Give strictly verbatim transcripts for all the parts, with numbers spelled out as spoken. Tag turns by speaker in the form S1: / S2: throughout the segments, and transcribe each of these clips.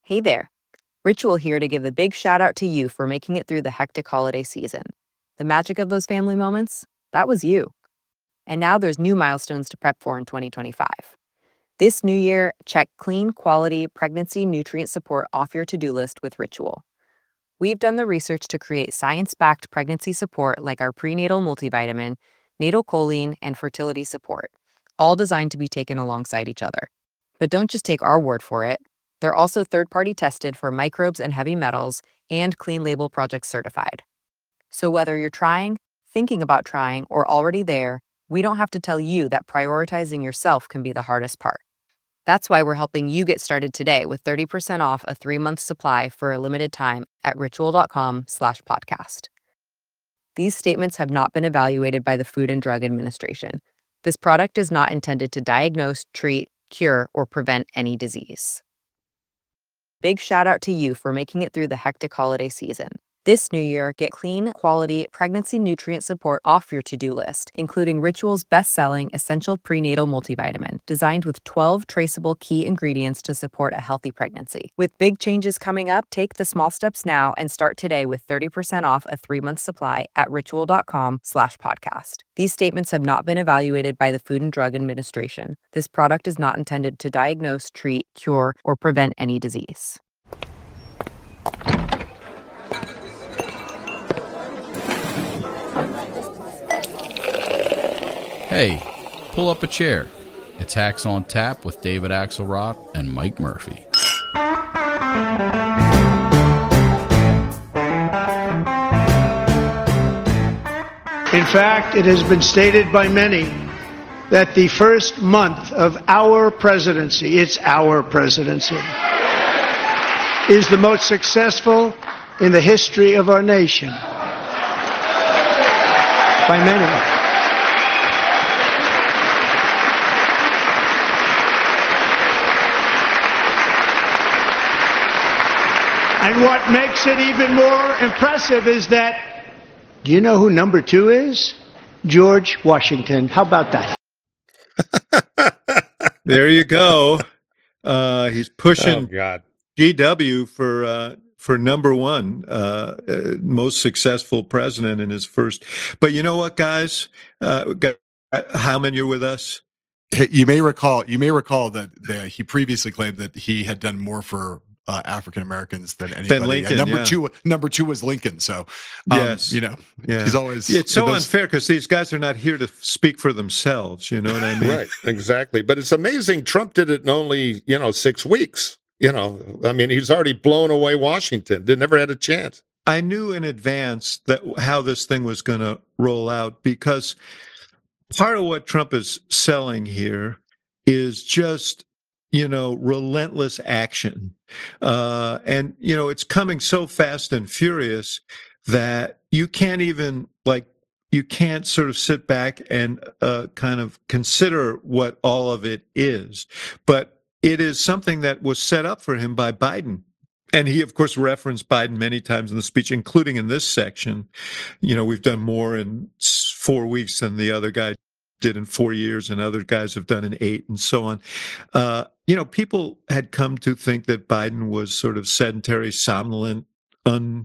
S1: Hey there. Ritual here to give a big shout out to you for making it through the hectic holiday season. The magic of those family moments, that was you. And now there's new milestones to prep for in twenty twenty-five. This new year, check clean, quality pregnancy nutrient support off your to-do list with Ritual. We've done the research to create science-backed pregnancy support like our prenatal multivitamin, natal choline, and fertility support, all designed to be taken alongside each other. But don't just take our word for it. They're also third-party tested for microbes and heavy metals and Clean Label Project certified. So whether you're trying, thinking about trying, or already there, we don't have to tell you that prioritizing yourself can be the hardest part. That's why we're helping you get started today with thirty percent off a three-month supply for a limited time at ritual.com slash podcast. These statements have not been evaluated by the Food and Drug Administration. This product is not intended to diagnose, treat, cure, or prevent any disease. Big shout out to you for making it through the hectic holiday season. This new year, get clean, quality pregnancy nutrient support off your to-do list, including Ritual's best-selling Essential Prenatal Multivitamin, designed with twelve traceable key ingredients to support a healthy pregnancy. With big changes coming up, take the small steps now and start today with thirty percent off a three-month supply at ritual.com slash podcast. These statements have not been evaluated by the Food and Drug Administration. This product is not intended to diagnose, treat, cure, or prevent any disease.
S2: Hey, pull up a chair. It's Hacks on Tap with David Axelrod and Mike Murphy.
S3: In fact, it has been stated by many that the first month of our presidency, it's our presidency, is the most successful in the history of our nation. By many. And what makes it even more impressive is that, do you know who number two is? George Washington. How about that?
S4: There you go. Uh, he's pushing
S5: Oh, God.
S4: G W for uh, for number one, uh, uh, most successful president in his first. But you know what, guys? Uh, got, how many are with us?
S6: You may recall. You may recall that the, he previously claimed that he had done more for uh, African Americans than anybody.
S4: Lincoln,
S6: and number
S4: yeah.
S6: two, number two was Lincoln. So, um,
S4: Yes.
S6: you know,
S4: Yeah.
S6: he's always.
S4: It's so
S6: those-
S4: unfair because these guys are not here to speak for themselves. You know what I mean?
S5: Right, exactly. But it's amazing Trump did it in only, you know, six weeks. You know, I mean, he's already blown away Washington. They never had a chance.
S4: I knew in advance that how this thing was going to roll out because part of what Trump is selling here is just, you know, relentless action. Uh, and, you know, it's coming so fast and furious that you can't even, like, you can't sort of sit back and uh, kind of consider what all of it is. But it is something that was set up for him by Biden. And he, of course, referenced Biden many times in the speech, including in this section. You know, we've done more in four weeks than the other guy did in four years, and other guys have done in eight, and so on. Uh, you know, people had come to think that Biden was sort of sedentary, somnolent, un,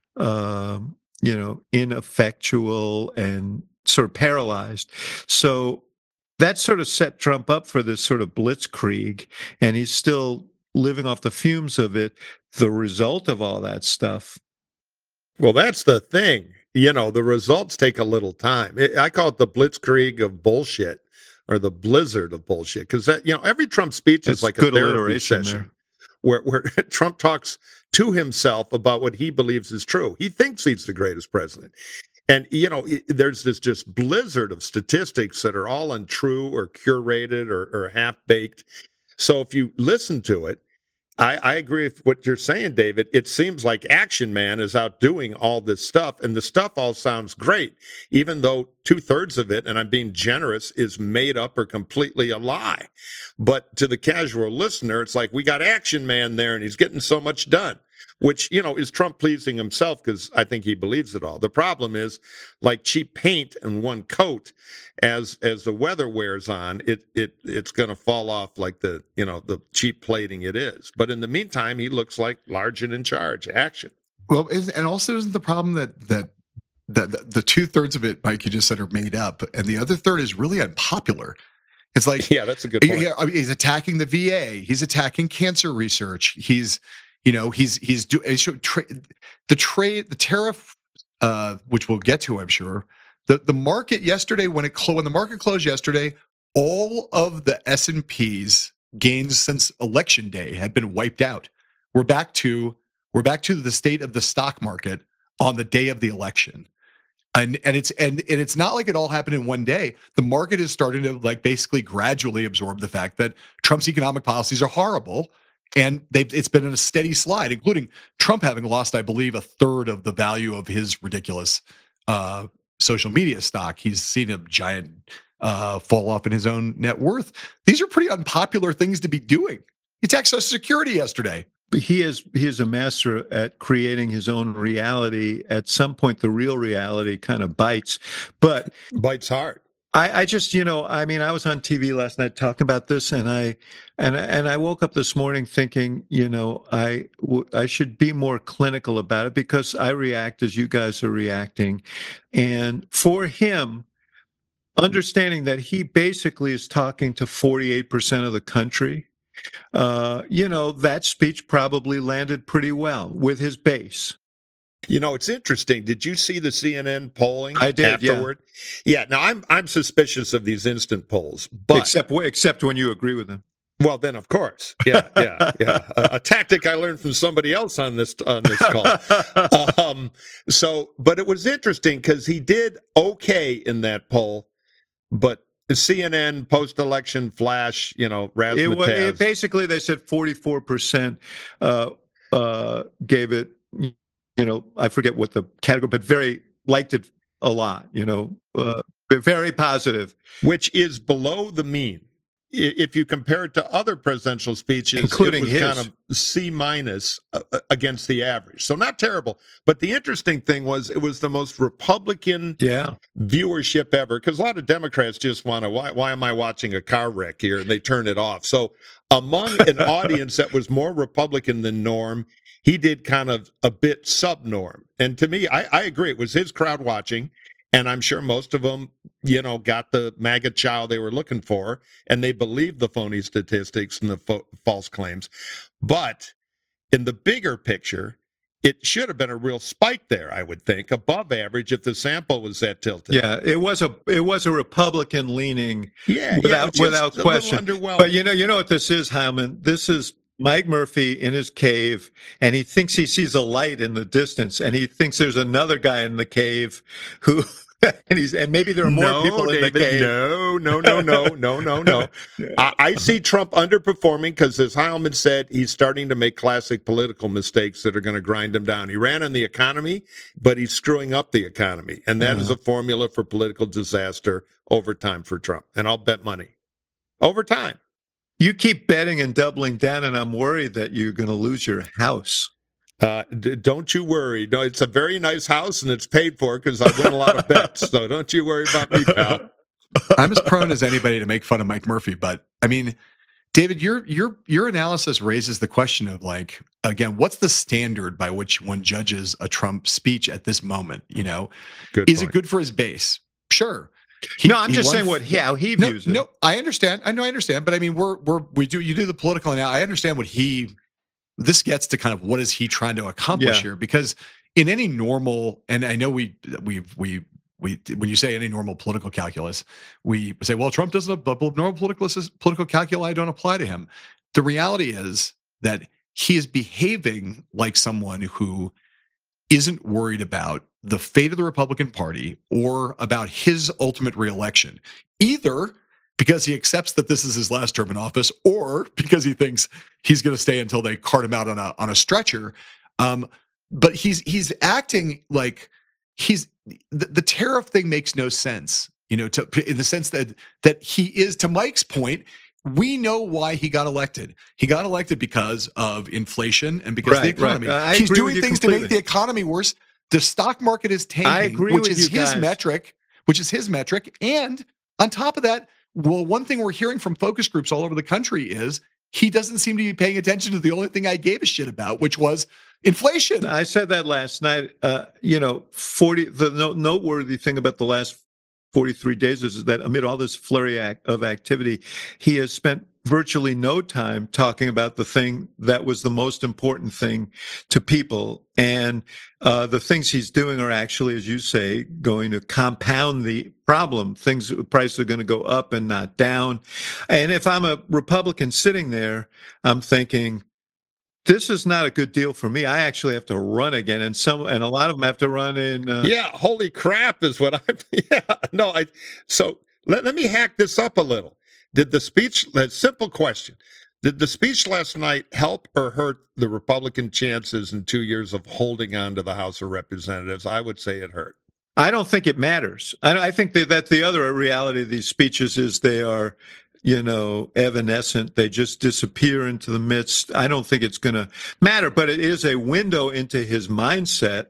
S4: uh, you know, ineffectual, and sort of paralyzed. So that sort of set Trump up for this sort of blitzkrieg, and he's still living off the fumes of it. The result of all that stuff.
S5: Well, that's the thing. You know, the results take a little time. It, I call it the blitzkrieg of bullshit, or the blizzard of bullshit, because that, you know, every Trump speech
S4: That's
S5: is like
S4: good
S5: a therapy
S4: alliteration
S5: session
S4: there.
S5: where where Trump talks to himself about what he believes is true. He thinks he's the greatest president. And, you know, it, there's this just blizzard of statistics that are all untrue or curated or, or half-baked. So if you listen to it, I, I agree with what you're saying, David. It seems like Action Man is out doing all this stuff, and the stuff all sounds great, even though two-thirds of it, and I'm being generous, is made up or completely a lie. But to the casual listener, it's like, we got Action Man there, and he's getting so much done. which, you know, is Trump pleasing himself because I think he believes it all. The problem is, like cheap paint and one coat, as as the weather wears on, it it it's going to fall off like the, you know, the cheap plating it is. But in the meantime, he looks like large and in charge. Action.
S6: Well, is- and also isn't the problem that that that the, the two thirds of it, Mike, you just said, are made up, and the other third is really unpopular. It's like,
S5: Yeah, that's a good point.
S6: yeah, I mean, he's attacking the V A. He's attacking cancer research. He's, you know, he's he's do he's show- tra- the trade, the tariff, uh, which we'll get to, I'm sure. The the market yesterday, when it clo- when the market closed yesterday, all of the S and P's gains since election day had been wiped out. We're back to we're back to the state of the stock market on the day of the election. And and it's and, and it's not like it all happened in one day. The market is starting to like basically gradually absorb the fact that Trump's economic policies are horrible, and they've it's been in a steady slide, including Trump having lost, I believe, a third of the value of his ridiculous uh, social media stock. He's seen a giant uh, fall off in his own net worth. These are pretty unpopular things to be doing. He taxed Social Security yesterday.
S4: He is he is a master at creating his own reality. At some point, the real reality kind of bites. But
S5: Bites hard.
S4: I, I just, you know, I mean, I was on T V last night talking about this, and I and and I woke up this morning thinking, you know, I w- I should be more clinical about it because I react as you guys are reacting, and for him, understanding that he basically is talking to forty-eight percent of the country. Uh, you know, that speech probably landed pretty well with his base.
S5: You know, it's interesting. Did you see the C N N polling
S4: I did, yeah.
S5: afterward? Yeah. Now, I'm I'm suspicious of these instant polls, but
S4: Except except when you agree with him.
S5: well, then of course, yeah, yeah, yeah. A, a tactic I learned from somebody else on this on this call. um, so, but it was interesting because he did okay in that poll, but the C N N post-election flash, you know,
S4: It, wa- it
S5: razzmatazz.
S4: basically they said forty-four percent uh, uh, gave it. You know, I forget what the category, but very liked it a lot. You know, uh, very positive.
S5: Which is below the mean. I- If you compare it to other presidential speeches,
S4: Including
S5: it was
S4: his.
S5: kind of C minus uh, against the average. So not terrible. But the interesting thing was it was the most Republican
S4: Yeah.
S5: viewership ever, because a lot of Democrats just want to, why, why am I watching a car wreck here? And they turn it off. So among an audience that was more Republican than norm, he did kind of a bit sub-norm. And to me, I, I agree. It was his crowd watching. And I'm sure most of them, you know, got the MAGA chow they were looking for, and they believed the phony statistics and the fo- false claims. But in the bigger picture, it should have been a real spike there, I would think, above average if the sample was that tilted.
S4: Yeah, it was a it was a Republican leaning
S5: yeah, yeah,
S4: without
S5: just
S4: without
S5: a little
S4: question.
S5: underwhelming.
S4: But you know, you know what this is, Hyman? This is Mike Murphy in his cave, and he thinks he sees a light in the distance, and he thinks there's another guy in the cave who, and he's and maybe there are more
S5: no,
S4: people in
S5: David,
S4: the cave.
S5: No, no, no, no, no, no, no. I, I see Trump underperforming because, as Heilman said, he's starting to make classic political mistakes that are going to grind him down. He ran on the economy, but he's screwing up the economy, and that
S4: Uh-huh.
S5: is a formula for political disaster over time for Trump. And I'll bet money over time.
S4: You keep betting and doubling down, and I'm worried that you're going to lose your house.
S5: Uh, d- don't you worry. No, it's a very nice house, and it's paid for because I win a lot of bets. So don't you worry about me, pal.
S6: I'm as prone as anybody to make fun of Mike Murphy, but I mean, David, your your your analysis raises the question of like, again, what's the standard by which one judges a Trump speech at this moment? You know,
S5: Good
S6: is
S5: point.
S6: it good for his base? Sure. He-
S4: no, I'm
S6: he
S4: just
S6: won
S4: saying
S6: f-
S4: what he, how he
S6: No,
S4: views it.
S6: no, I understand. I know, I understand. But I mean, we're we're we do you do the political now. I understand what he. This gets to kind of what is he trying to accomplish
S4: Yeah.
S6: here? Because in any normal, and I know we we we we when you say any normal political calculus, we say, well, Trump doesn't. But normal political political calculi don't apply to him. The reality is that he is behaving like someone who isn't worried about the fate of the Republican Party or about his ultimate reelection, either because he accepts that this is his last term in office, or because he thinks he's going to stay until they cart him out on a on a stretcher. Um, but he's he's acting like he's the, the tariff thing makes no sense, you know, to in the sense that that he is, to Mike's point, we know why he got elected. He got elected because of inflation and because
S4: Right,
S6: of the economy.
S4: right. I
S6: He's
S4: agree with
S6: doing
S4: you
S6: things to make
S4: completely.
S6: the economy worse. The stock market is tanking,
S4: I agree
S6: which
S4: with
S6: is
S4: you
S6: his
S4: guys.
S6: metric, which is his metric. And on top of that, well, one thing we're hearing from focus groups all over the country is he doesn't seem to be paying attention to the only thing I gave a shit about, which was inflation.
S4: I said that last night. Uh, you know, forty. The no, noteworthy thing about the last forty-three days is that amid all this flurry act of activity, he has spent virtually no time talking about the thing that was the most important thing to people. And uh, the things he's doing are actually, as you say, going to compound the problem. Things, prices are going to go up and not down. And if I'm a Republican sitting there, I'm thinking, this is not a good deal for me. I actually have to run again, and some, and a lot of them have to run in. Uh,
S5: Yeah, holy crap is what I'm. Yeah, no, I. So let, let me hack this up a little. Did the speech? A simple question: did the speech last night help or hurt the Republican chances in two years of holding on to the House of Representatives? I would say it hurt.
S4: I don't think it matters. I, I think that, that the other reality of these speeches is they are, you know, evanescent. They just disappear into the midst. I don't think it's going to matter, but it is a window into his mindset.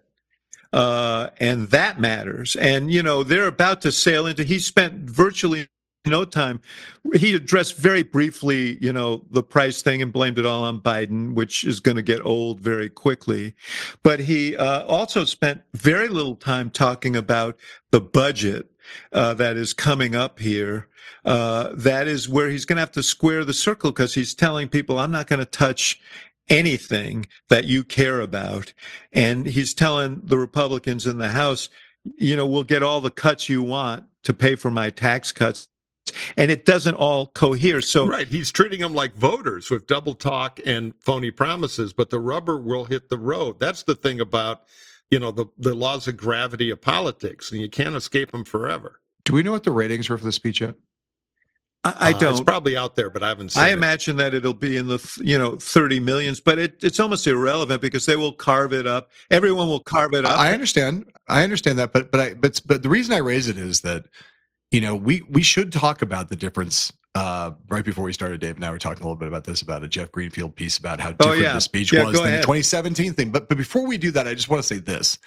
S4: Uh, and that matters. And, you know, they're about to sail into, he spent virtually no time. He addressed very briefly, you know, the price thing and blamed it all on Biden, which is going to get old very quickly. But he uh, also spent very little time talking about the budget uh, that is coming up here. Uh, that is where he's going to have to square the circle, because he's telling people, I'm not going to touch anything that you care about. And he's telling the Republicans in the House, you know, we'll get all the cuts you want to pay for my tax cuts. And it doesn't all cohere. So
S5: Right, he's treating them like voters with double talk and phony promises, but the rubber will hit the road. That's the thing about, you know, the, the laws of gravity of politics, and you can't escape them forever.
S6: Do we know what the ratings were for the speech yet?
S4: I, I
S5: Uh,
S4: don't.
S5: It's probably out there, but I haven't seen
S4: I
S5: it.
S4: imagine that it'll be in the, you know, thirty millions, but it, it's almost irrelevant because they will carve it up. Everyone will carve it up.
S6: I understand. I understand that, but but I but but the reason I raise it is that, you know, we we should talk about the difference. Uh, right before we started, Dave and I were talking a little bit about this, about a Jeff Greenfield piece about how different
S4: yeah.
S6: the speech
S4: Yeah,
S6: was
S4: go
S6: than
S4: ahead.
S6: the twenty seventeen thing. But but before we do that, I just want to say this.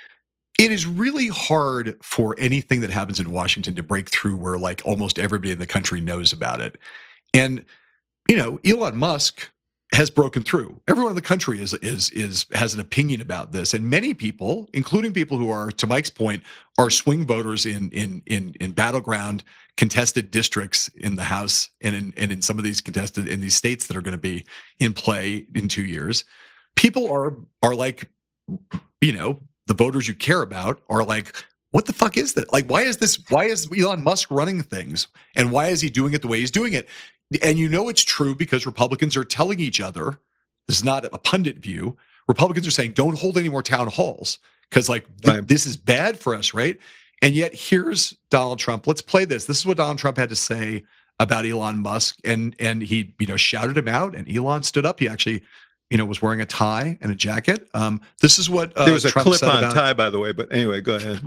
S6: It is really hard for anything that happens in Washington to break through where like almost everybody in the country knows about it. And, you know, Elon Musk has broken through. Everyone in the country is is is has an opinion about this, and many people, including people who are, to Mike's point, are swing voters in in in in battleground contested districts in the House and in and in some of these contested in these states that are going to be in play in two years. People are are like, you know, the voters you care about are like, what the fuck is that? Like, why is this? Why is Elon Musk running things, and why is he doing it the way he's doing it? And you know it's true because Republicans are telling each other, this is not a pundit view, Republicans are saying, don't hold any more town halls because like th-
S4: Right.
S6: this is bad for us, right? And yet here's Donald Trump. Let's play this. This is what Donald Trump had to say about Elon Musk. And and he, you know, shouted him out, and Elon stood up. He actually, you know, was wearing a tie and a jacket. Um, this is what uh,
S4: there was a
S6: Trump said
S4: clip-on
S6: about,
S4: tie, by the way. But anyway, go ahead.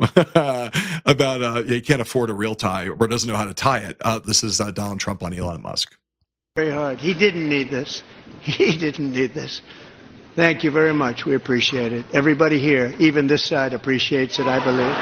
S6: about uh, yeah, he can't afford a real tie or doesn't know how to tie it. Uh, this is uh, Donald Trump on Elon Musk.
S3: Very hard. He didn't need this. He didn't need this. Thank you very much. We appreciate it. Everybody here, even this side, appreciates it, I believe.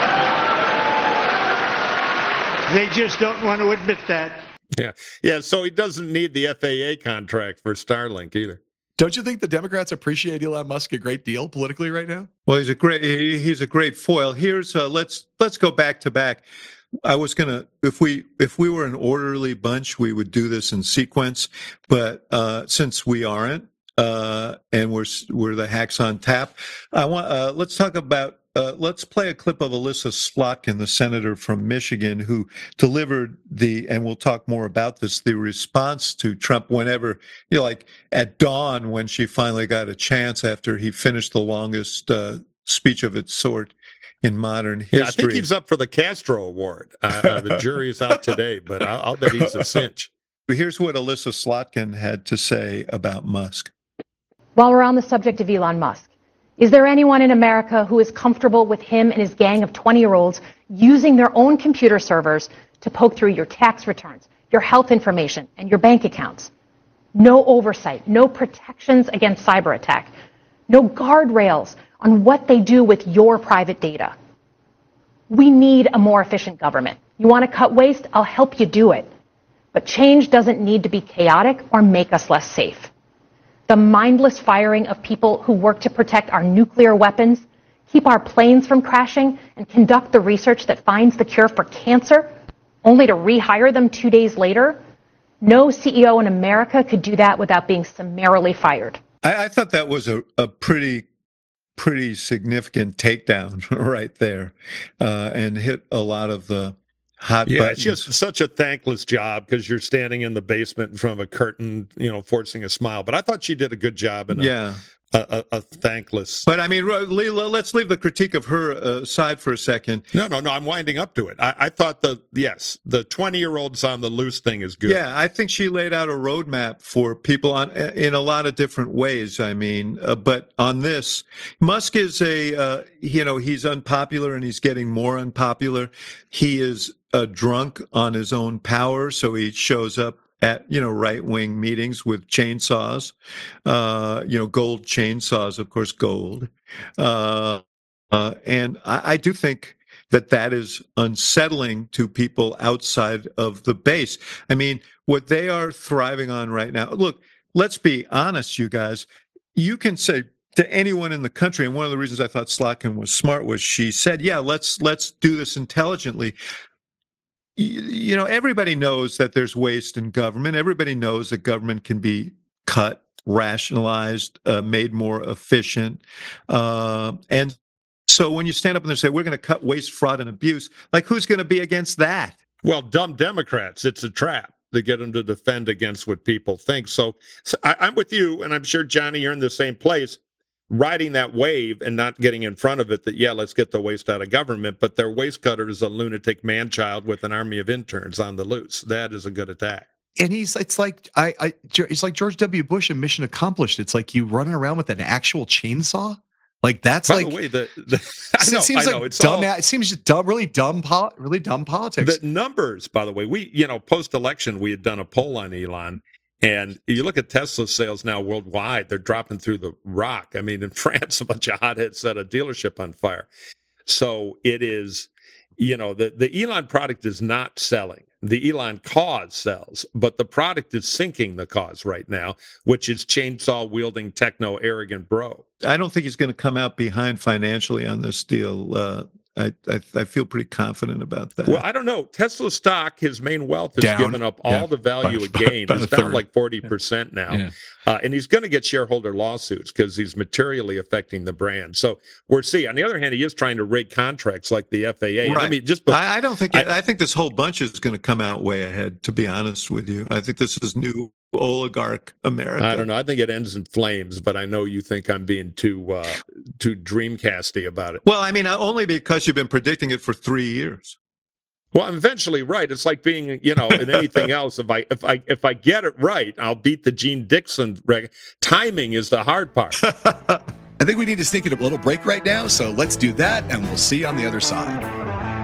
S3: They just don't want to admit that.
S5: Yeah, yeah. So he doesn't need the F A A contract for Starlink either.
S6: Don't you think the Democrats appreciate Elon Musk a great deal politically right now?
S4: Well, he's a great he- he's a great foil. Here's uh, let's let's go back to back. I was gonna if we if we were an orderly bunch, we would do this in sequence. But uh, since we aren't, uh, and we're we're the hacks on tap, I want uh, let's talk about. Uh, let's play a clip of Alyssa Slotkin, the senator from Michigan, who delivered the, and we'll talk more about this, the response to Trump whenever, you know, like at dawn when she finally got a chance after he finished the longest uh, speech of its sort in modern history.
S5: Yeah, I think he's up for the Castro Award. Uh, uh, the jury is out today, but I'll, I'll bet he's a cinch.
S4: Here's what Alyssa Slotkin had to say about Musk.
S7: While we're on the subject of Elon Musk, is there anyone in America who is comfortable with him and his gang of twenty-year-olds using their own computer servers to poke through your tax returns, your health information, and your bank accounts. No oversight, no protections against cyber attack, no guardrails on what they do with your private data. We need a more efficient government. You want to cut waste? I'll help you do it. But change doesn't need to be chaotic or make us less safe. The mindless firing of people who work to protect our nuclear weapons, keep our planes from crashing, and conduct the research that finds the cure for cancer, only to rehire them two days later? No C E O in America could do that without being summarily fired.
S4: I, I thought that was a, a pretty, pretty significant takedown right there, uh, and hit a lot of the hot
S5: Yeah,
S4: buttons.
S5: it's just such a thankless job because you're standing in the basement in front of a curtain, you know, forcing a smile. But I thought she did a good job in a,
S4: yeah.
S5: a, a, a thankless.
S4: But I mean, Leila, let's leave the critique of her aside for a second.
S5: No, no, no. I'm winding up to it. I, I thought the yes, the twenty-year-olds on the loose thing is good.
S4: Yeah, I think she laid out a roadmap for people on in a lot of different ways. I mean, uh, but on this, Musk is a uh, you know he's unpopular and he's getting more unpopular. He is a drunk on his own power, so he shows up at, you know, right-wing meetings with chainsaws, uh, you know, gold chainsaws, of course, gold. Uh, uh, and I, I do think that that is unsettling to people outside of the base. I mean, what they are thriving on right now, look, let's be honest, you guys, you can say to anyone in the country, and one of the reasons I thought Slotkin was smart was she said, yeah, let's let's do this intelligently. You know, everybody knows that there's waste in government. Everybody knows that government can be cut, rationalized, uh, made more efficient. Uh, and so when you stand up and they say, we're going to cut waste, fraud, and abuse, like, who's going to be against that?
S5: Well, dumb Democrats, it's a trap to get them to defend against what people think. So, so I, I'm with you, and I'm sure, Johnny, you're in the same place, riding that wave and not getting in front of it that, yeah, let's get the waste out of government, but their waste cutter is a lunatic man-child with an army of interns on the loose. That is a good attack.
S6: And he's, it's like, I, I, it's like George W. Bush in Mission Accomplished. It's like you running around with an actual chainsaw. Like that's
S5: By
S6: like,
S5: the way, the, the I know,
S6: it seems
S5: I know,
S6: like
S5: it's
S6: dumb.
S5: all,
S6: It seems just dumb, really dumb, pol- really dumb politics.
S5: the numbers, by the way, we, you know, post-election, we had done a poll on Elon. And you look at Tesla sales now worldwide, they're dropping through the rock. I mean, in France, a bunch of hotheads set a dealership on fire. So it is, you know, the, the Elon product is not selling. The Elon cause sells, but the product is sinking the cause right now, which is chainsaw-wielding, techno-arrogant bro.
S4: I don't think he's going to come out behind financially on this deal. Uh, I, I I feel pretty confident about that.
S5: Well, I don't know. Tesla stock, his main wealth has
S6: Down.
S5: given up all
S6: Yeah.
S5: the value
S6: By-
S5: it gained.
S6: by
S5: It's
S6: a
S5: down
S6: third.
S5: like forty percent now.
S2: Yeah.
S5: Uh, and he's going to get shareholder lawsuits because he's materially affecting the brand. So we'll see. On the other hand, he is trying to rig contracts like the F A A.
S4: Right.
S5: I mean, just
S4: I, I don't think. I,
S5: I-
S4: I think this whole bunch is going to come out way ahead. To be honest with you, I think this is new oligarch America.
S5: I don't know. I think it ends in flames, but I know you think I'm being too uh, too dreamcasty about it.
S4: Well, I mean, only because you've been predicting it for three years.
S5: Well, I'm eventually right. It's like being, you know, in anything else. If I if I if I get it right, I'll beat the Gene Dixon record. Timing is the hard part.
S6: I think we need to sneak in a little break right now. So let's do that, and we'll see you on the other side.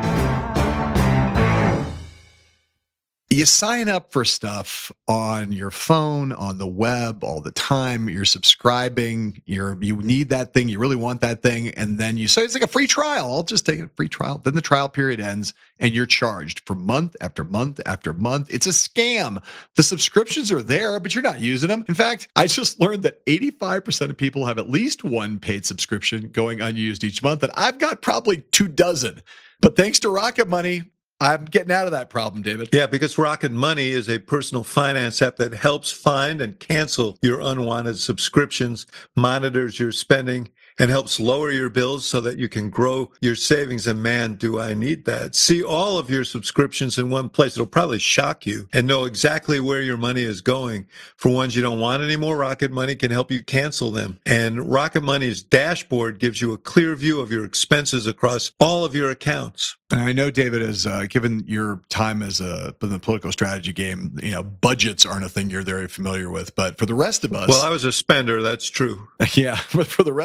S6: You sign up for stuff on your phone, on the web all the time. You're subscribing. You're you need that thing. You really want that thing, and then you say it's like a free trial. I'll just take a free trial. Then the trial period ends, and you're charged for month after month after month. It's a scam. The subscriptions are there, but you're not using them. In fact, I just learned that eighty-five percent of people have at least one paid subscription going unused each month, and I've got probably two dozen. But thanks to Rocket Money, I'm getting out of that problem, David.
S4: Yeah, because Rocket Money is a personal finance app that helps find and cancel your unwanted subscriptions, monitors your spending, and helps lower your bills so that you can grow your savings. And man, do I need that. See all of your subscriptions in one place. It'll probably shock you and know exactly where your money is going. For ones you don't want anymore, Rocket Money can help you cancel them. And Rocket Money's dashboard gives you a clear view of your expenses across all of your accounts.
S6: And I know, David, has uh, given your time as a in the political strategy game, you know, budgets aren't a thing you're very familiar with. But for the rest of us,
S4: Well, I was a spender, that's true.
S6: yeah, but for the rest of us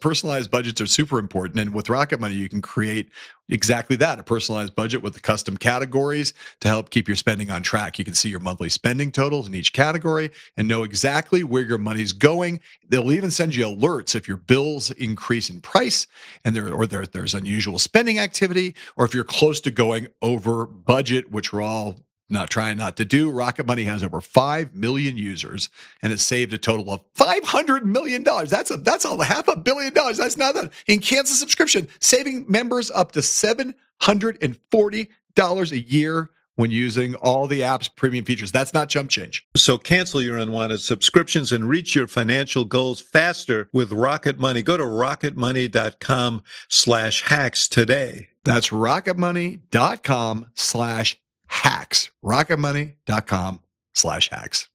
S6: personalized budgets are super important. And with Rocket Money, you can create exactly that, a personalized budget with the custom categories to help keep your spending on track. You can see your monthly spending totals in each category and know exactly where your money's going. They'll even send you alerts if your bills increase in price and there or there, there's unusual spending activity, or if you're close to going over budget, which we're all not trying not to do. Rocket Money has over five million users and has saved a total of five hundred million dollars. That's a that's a half a billion dollars. That's not a, in Kansas subscription, saving members up to seven hundred forty dollars a year when using all the app's premium features. That's not chump change.
S4: So cancel your unwanted subscriptions and reach your financial goals faster with Rocket Money. Go to rocketmoney.com slash hacks today.
S6: That's rocketmoney.com slash hacks. rocketmoney.com slash hacks.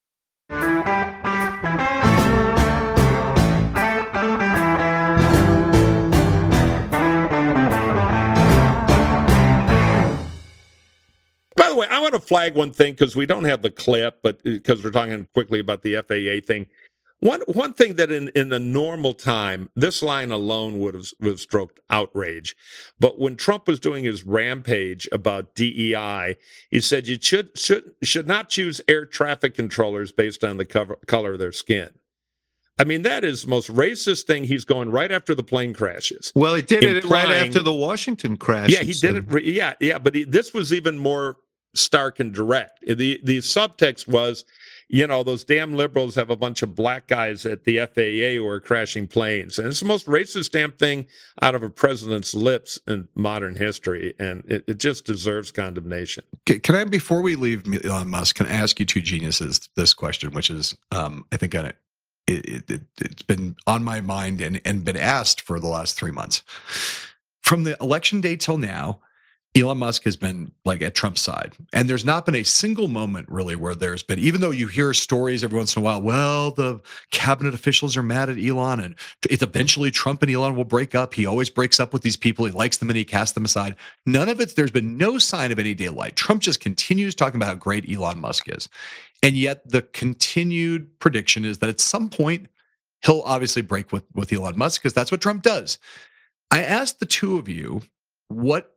S5: By the way, I want to flag one thing because we don't have the clip, but because we're talking quickly about the F A A thing. One one thing that in, in the normal time, this line alone would have, would have stroked outrage. But when Trump was doing his rampage about D E I, he said you should should should not choose air traffic controllers based on the cover, color of their skin. I mean, that is the most racist thing. He's going right after the plane crashes.
S4: Well, he did it right
S5: Implying-
S4: after the Washington crash.
S5: Yeah, he did it. re- Yeah, yeah, but he, this was even more stark and direct. The the subtext was, you know, those damn liberals have a bunch of black guys at the F A A who are crashing planes. And it's the most racist damn thing out of a president's lips in modern history. And it, it just deserves condemnation.
S6: Can can I, before we leave Elon Musk, can I ask you two geniuses this question, which is, um, I think, on it, it, it, it's been on my mind and, and been asked for the last three months. From the election day till now, Elon Musk has been like at Trump's side. And there's not been a single moment really where there's been, even though you hear stories every once in a while, well, the cabinet officials are mad at Elon and it eventually Trump and Elon will break up. He always breaks up with these people. He likes them and he casts them aside. None of it, there's been no sign of any daylight. Trump just continues talking about how great Elon Musk is. And yet the continued prediction is that at some point he'll obviously break with, with Elon Musk because that's what Trump does. I asked the two of you, what,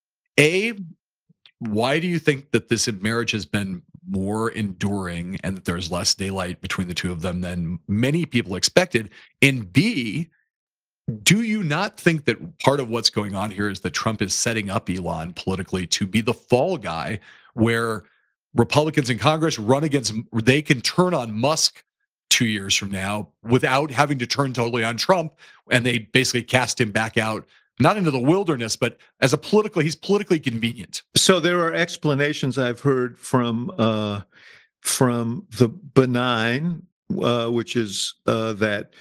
S6: A, why do you think that this marriage has been more enduring and that there's less daylight between the two of them than many people expected? And B, do you not think that part of what's going on here is that Trump is setting up Elon politically to be the fall guy where Republicans in Congress run against, they can turn on Musk two years from now without having to turn totally on Trump, and they basically cast him back out, not into the wilderness, but as a political, he's politically convenient.
S4: So there are explanations I've heard from uh, from the benign, uh, which is uh, that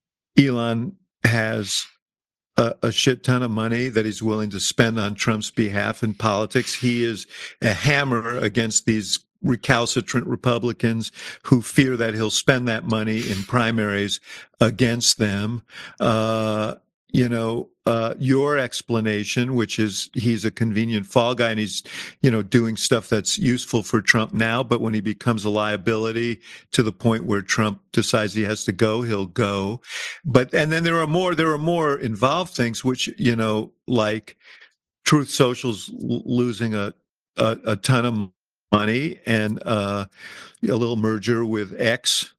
S4: Elon has a, a shit ton of money that he's willing to spend on Trump's behalf in politics. He is a hammer against these recalcitrant Republicans who fear that he'll spend that money in primaries against them. Uh, you know, uh, your explanation, which is he's a convenient fall guy and he's, you know, doing stuff that's useful for Trump now, but when he becomes a liability to the point where Trump decides he has to go, he'll go. But, and then there are more, there are more involved things, which, you know, like Truth Social's l- losing a, a, a ton of money, and uh, a little merger with X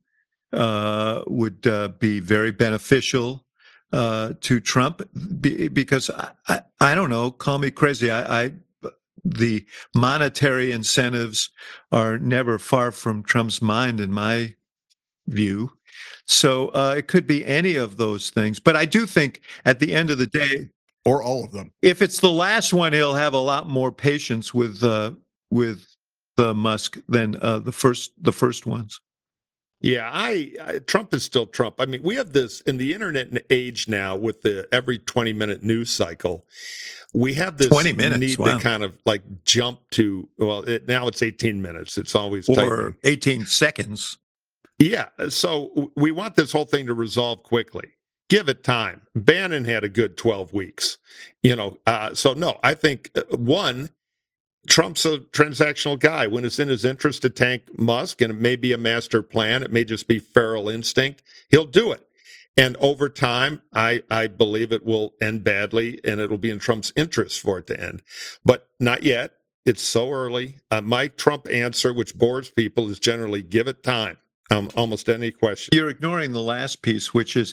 S4: uh, would uh, be very beneficial uh, to Trump, be, because I, I, I don't know, call me crazy. I, I the monetary incentives are never far from Trump's mind, in my view. So uh, it could be any of those things. But I do think at the end of the day,
S6: Or all of them.
S4: if it's the last one, he'll have a lot more patience with uh, with the Musk than uh, the first the first ones.
S5: Yeah, I, I Trump is still Trump. I mean, we have this in the internet age now with the every twenty minute news cycle. We have this
S4: twenty minutes,
S5: need
S4: wow.
S5: to kind of like jump to, well, it, now it's eighteen minutes. It's always
S4: Or
S5: typing.
S4: eighteen seconds.
S5: Yeah, so w- we want this whole thing to resolve quickly. Give it time. Bannon had a good twelve weeks, you know. Uh, so no, I think uh, one, Trump's a transactional guy. When it's in his interest to tank Musk, and it may be a master plan, it may just be feral instinct, he'll do it. And over time, I, I believe it will end badly, and it'll be in Trump's interest for it to end. But not yet. It's so early. Uh, my Trump answer, which bores people, is generally give it time. Um, almost any question.
S4: You're ignoring the last piece, which is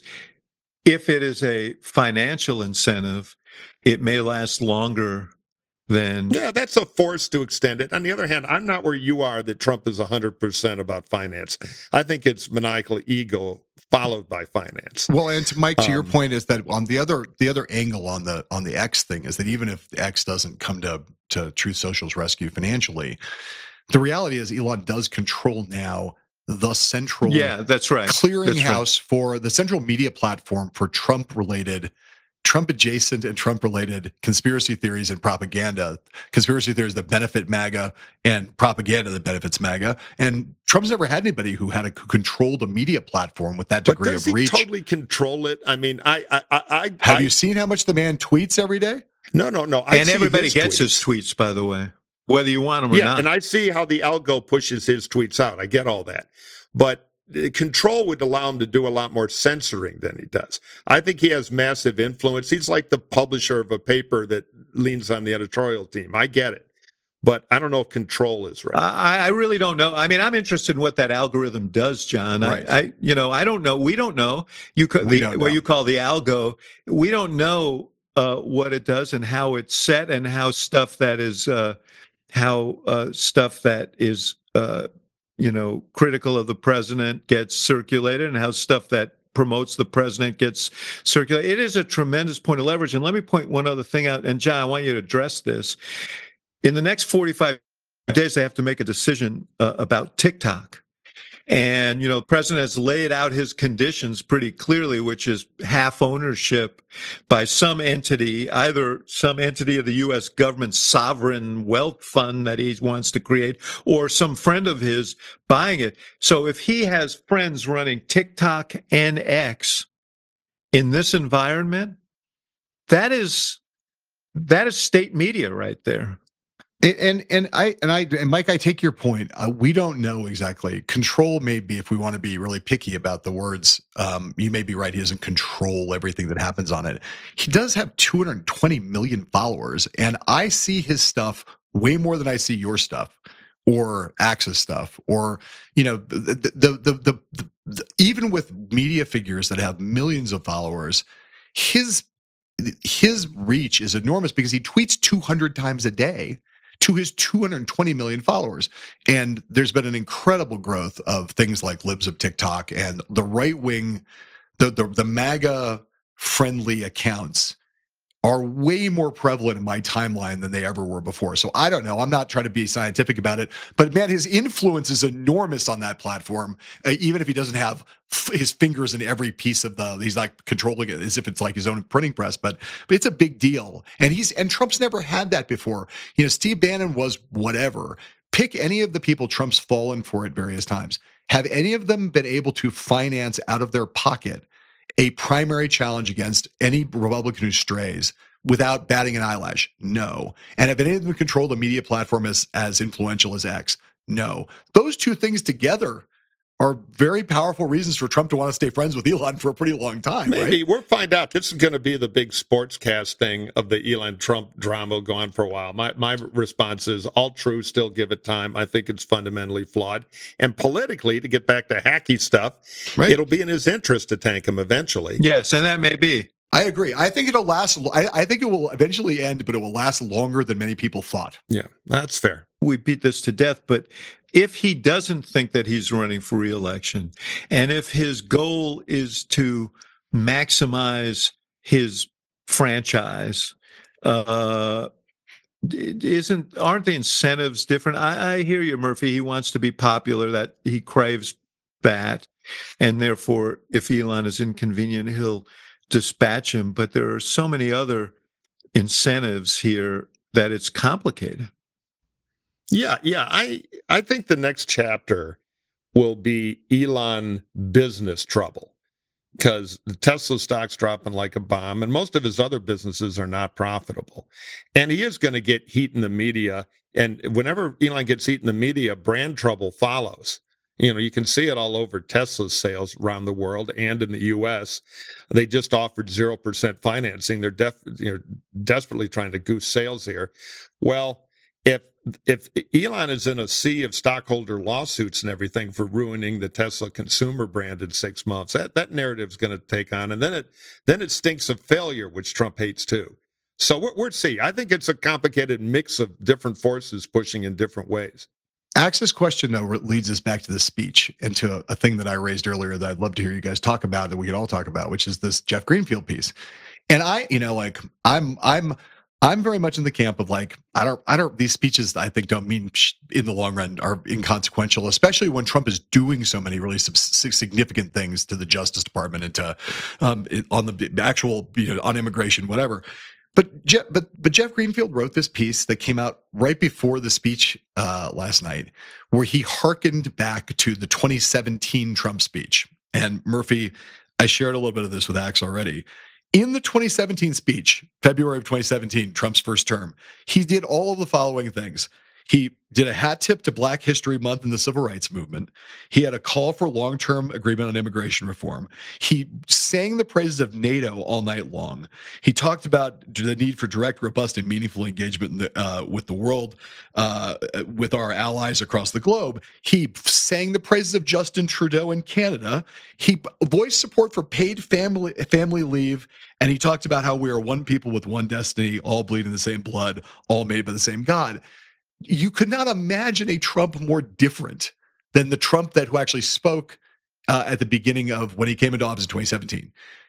S4: if it is a financial incentive, it may last longer than.
S5: Yeah, that's a force to extend it. On the other hand, I'm not where you are that Trump is one hundred percent about finance. I think it's maniacal ego followed by finance.
S6: Well, and to Mike, to your
S5: Um,
S6: point is that on the other the other angle on the on the X thing is that even if X doesn't come to to Truth Social's rescue financially, the reality is Elon does control now the central
S4: Yeah, that's right.
S6: clearinghouse
S4: That's right.
S6: for the central media platform for Trump related, Trump adjacent and Trump related conspiracy theories and propaganda, conspiracy theories that benefit MAGA and propaganda that benefits MAGA. And Trump's never had anybody who had a who controlled a media platform with that
S5: But
S6: degree
S5: does
S6: of
S5: he
S6: reach.
S5: totally control it? I mean, I, I, I, I
S6: Have
S5: I-
S6: you seen how much the man tweets every day?
S5: No, no, no. I
S4: And
S5: see
S4: everybody
S5: his
S4: gets
S5: tweets.
S4: his tweets, by the way, whether you want them or
S5: Yeah,
S4: not.
S5: and I see how the algo pushes his tweets out. I get all that. But uh, control would allow him to do a lot more censoring than he does. I think he has massive influence. He's like the publisher of a paper that leans on the editorial team. I get it. But I don't know if control is right.
S4: I, I really don't know. I mean, I'm interested in what that algorithm does, John.
S6: Right.
S4: I, I, you know, I don't know. We don't know. You co-
S6: We
S4: the,
S6: don't
S4: what
S6: know.
S4: you call the algo. We don't know uh, what it does and how it's set and how stuff that is, uh, how uh, stuff that is, uh, you know, critical of the president gets circulated and how stuff that promotes the president gets circulated. It is a tremendous point of leverage. And let me point one other thing out. And John, I want you to address this. In the next forty-five days, they have to make a decision uh, about TikTok. And, you know, the president has laid out his conditions pretty clearly, which is half ownership by some entity, either some entity of the U S government's sovereign wealth fund that he wants to create, or some friend of his buying it. So if he has friends running TikTok and X in this environment, that is that is state media right there.
S6: And and, and I and I and Mike, I take your point. Uh, we don't know exactly. Control may be, if we want to be really picky about the words. Um, you may be right. He doesn't control everything that happens on it. He does have two hundred twenty million followers, and I see his stuff way more than I see your stuff or Axis stuff, or you know, the the the the, the, the, the even with media figures that have millions of followers, his his reach is enormous because he tweets two hundred times a day to his two hundred twenty million followers. And there's been an incredible growth of things like Libs of TikTok and the right wing, the, the, the MAGA friendly accounts are way more prevalent in my timeline than they ever were before. So I don't know. I'm not trying to be scientific about it, but man, his influence is enormous on that platform. Uh, even if he doesn't have f- his fingers in every piece of the, he's like controlling it as if it's like his own printing press, but, but it's a big deal. And he's, and Trump's never had that before. You know, Steve Bannon was whatever. Pick any of the people Trump's fallen for at various times. Have any of them been able to finance out of their pocket a primary challenge against any Republican who strays without batting an eyelash? No. And have any of them control the media platform as, as influential as X? No. Those two things together are very powerful reasons for Trump to want to stay friends with Elon for a pretty long time,
S5: Maybe
S6: right?
S5: we'll find out. This is going to be the big sportscast thing of the Elon Trump drama going on for a while. My my response is all true. Still give it time. I think it's fundamentally flawed. And politically, to get back to hacky stuff,
S6: Right.
S5: it'll be in his interest to tank him eventually.
S4: Yes, and that may be.
S6: I agree. I think it'll last. I, I think it will eventually end, but it will last longer than many people thought.
S5: Yeah, that's fair.
S4: We beat this to death, but if he doesn't think that he's running for re-election, and if his goal is to maximize his franchise, uh, isn't aren't the incentives different? I, I hear you, Murphy. He wants to be popular. That he craves that, and therefore, if Elon is inconvenient, he'll dispatch him. But there are so many other incentives here that it's complicated.
S5: Yeah, yeah. I I think the next chapter will be Elon business trouble because the Tesla stock's dropping like a bomb, and most of his other businesses are not profitable. And he is going to get heat in the media. And whenever Elon gets heat in the media, brand trouble follows. You know, you can see it all over Tesla's sales around the world and in the U S. They just offered zero percent financing. They're def, you know, desperately trying to goose sales here. Well, if if Elon is in a sea of stockholder lawsuits and everything for ruining the Tesla consumer brand in six months, that, that narrative is going to take on, and then it then it stinks of failure, which Trump hates too. So we're, we're see. I think it's a complicated mix of different forces pushing in different ways.
S6: Axe's question, though, leads us back to the speech and to a, a thing that I raised earlier that I'd love to hear you guys talk about, that we could all talk about, which is this Jeff Greenfield piece. And I, you know, like I'm, I'm, I'm very much in the camp of like, I don't, I don't, these speeches I think don't mean in the long run are inconsequential, especially when Trump is doing so many really significant things to the Justice Department and to, um, on the actual, you know, on immigration, whatever. But Jeff, but but Jeff Greenfield wrote this piece that came out right before the speech uh, last night, where he hearkened back to the twenty seventeen Trump speech. And Murphy, I shared a little bit of this with Axe already. In the twenty seventeen speech, February of twenty seventeen, Trump's first term, he did all of the following things. He did a hat tip to Black History Month and the Civil Rights Movement. He had a call for long-term agreement on immigration reform. He sang the praises of NATO all night long. He talked about the need for direct, robust, and meaningful engagement in the, uh, with the world, uh, with our allies across the globe. He sang the praises of Justin Trudeau in Canada. He voiced support for paid family family leave, and he talked about how we are one people with one destiny, all bleeding the same blood, all made by the same God. You could not imagine a Trump more different than the Trump that who actually spoke uh, at the beginning of when he came into office in twenty seventeen.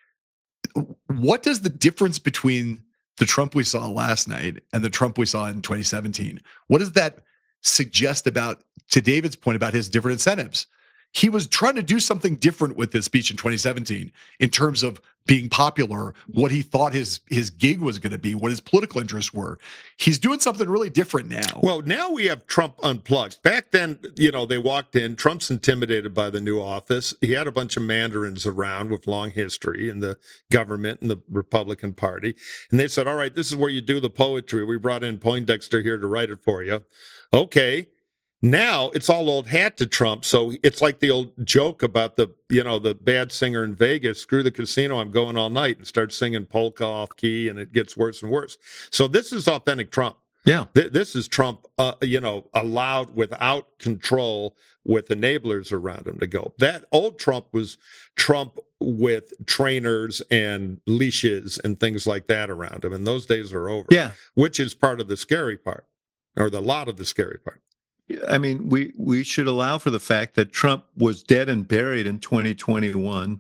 S6: What does the difference between the Trump we saw last night and the Trump we saw in twenty seventeen, what does that suggest about, to David's point, about his different incentives? He was trying to do something different with this speech in twenty seventeen in terms of being popular, what he thought his his gig was going to be, what his political interests were. He's doing something really different now.
S5: Well, now we have Trump unplugged. Back then, you know, they walked in, Trump's intimidated by the new office. He had a bunch of mandarins around with long history in the government and the Republican Party. And they said, all right, this is where you do the poetry. We brought in Poindexter here to write it for you. Okay. Now it's all old hat to Trump. So it's like the old joke about the, you know, the bad singer in Vegas, screw the casino, I'm going all night, and starts singing polka off key, and it gets worse and worse. So this is authentic Trump.
S4: Yeah.
S5: Th- this is Trump, uh, you know, allowed without control with enablers around him to go. That old Trump was Trump with trainers and leashes and things like that around him. And those days are over.
S4: Yeah.
S5: Which is part of the scary part, or the lot of the scary part.
S4: I mean, we, we should allow for the fact that Trump was dead and buried in twenty twenty-one,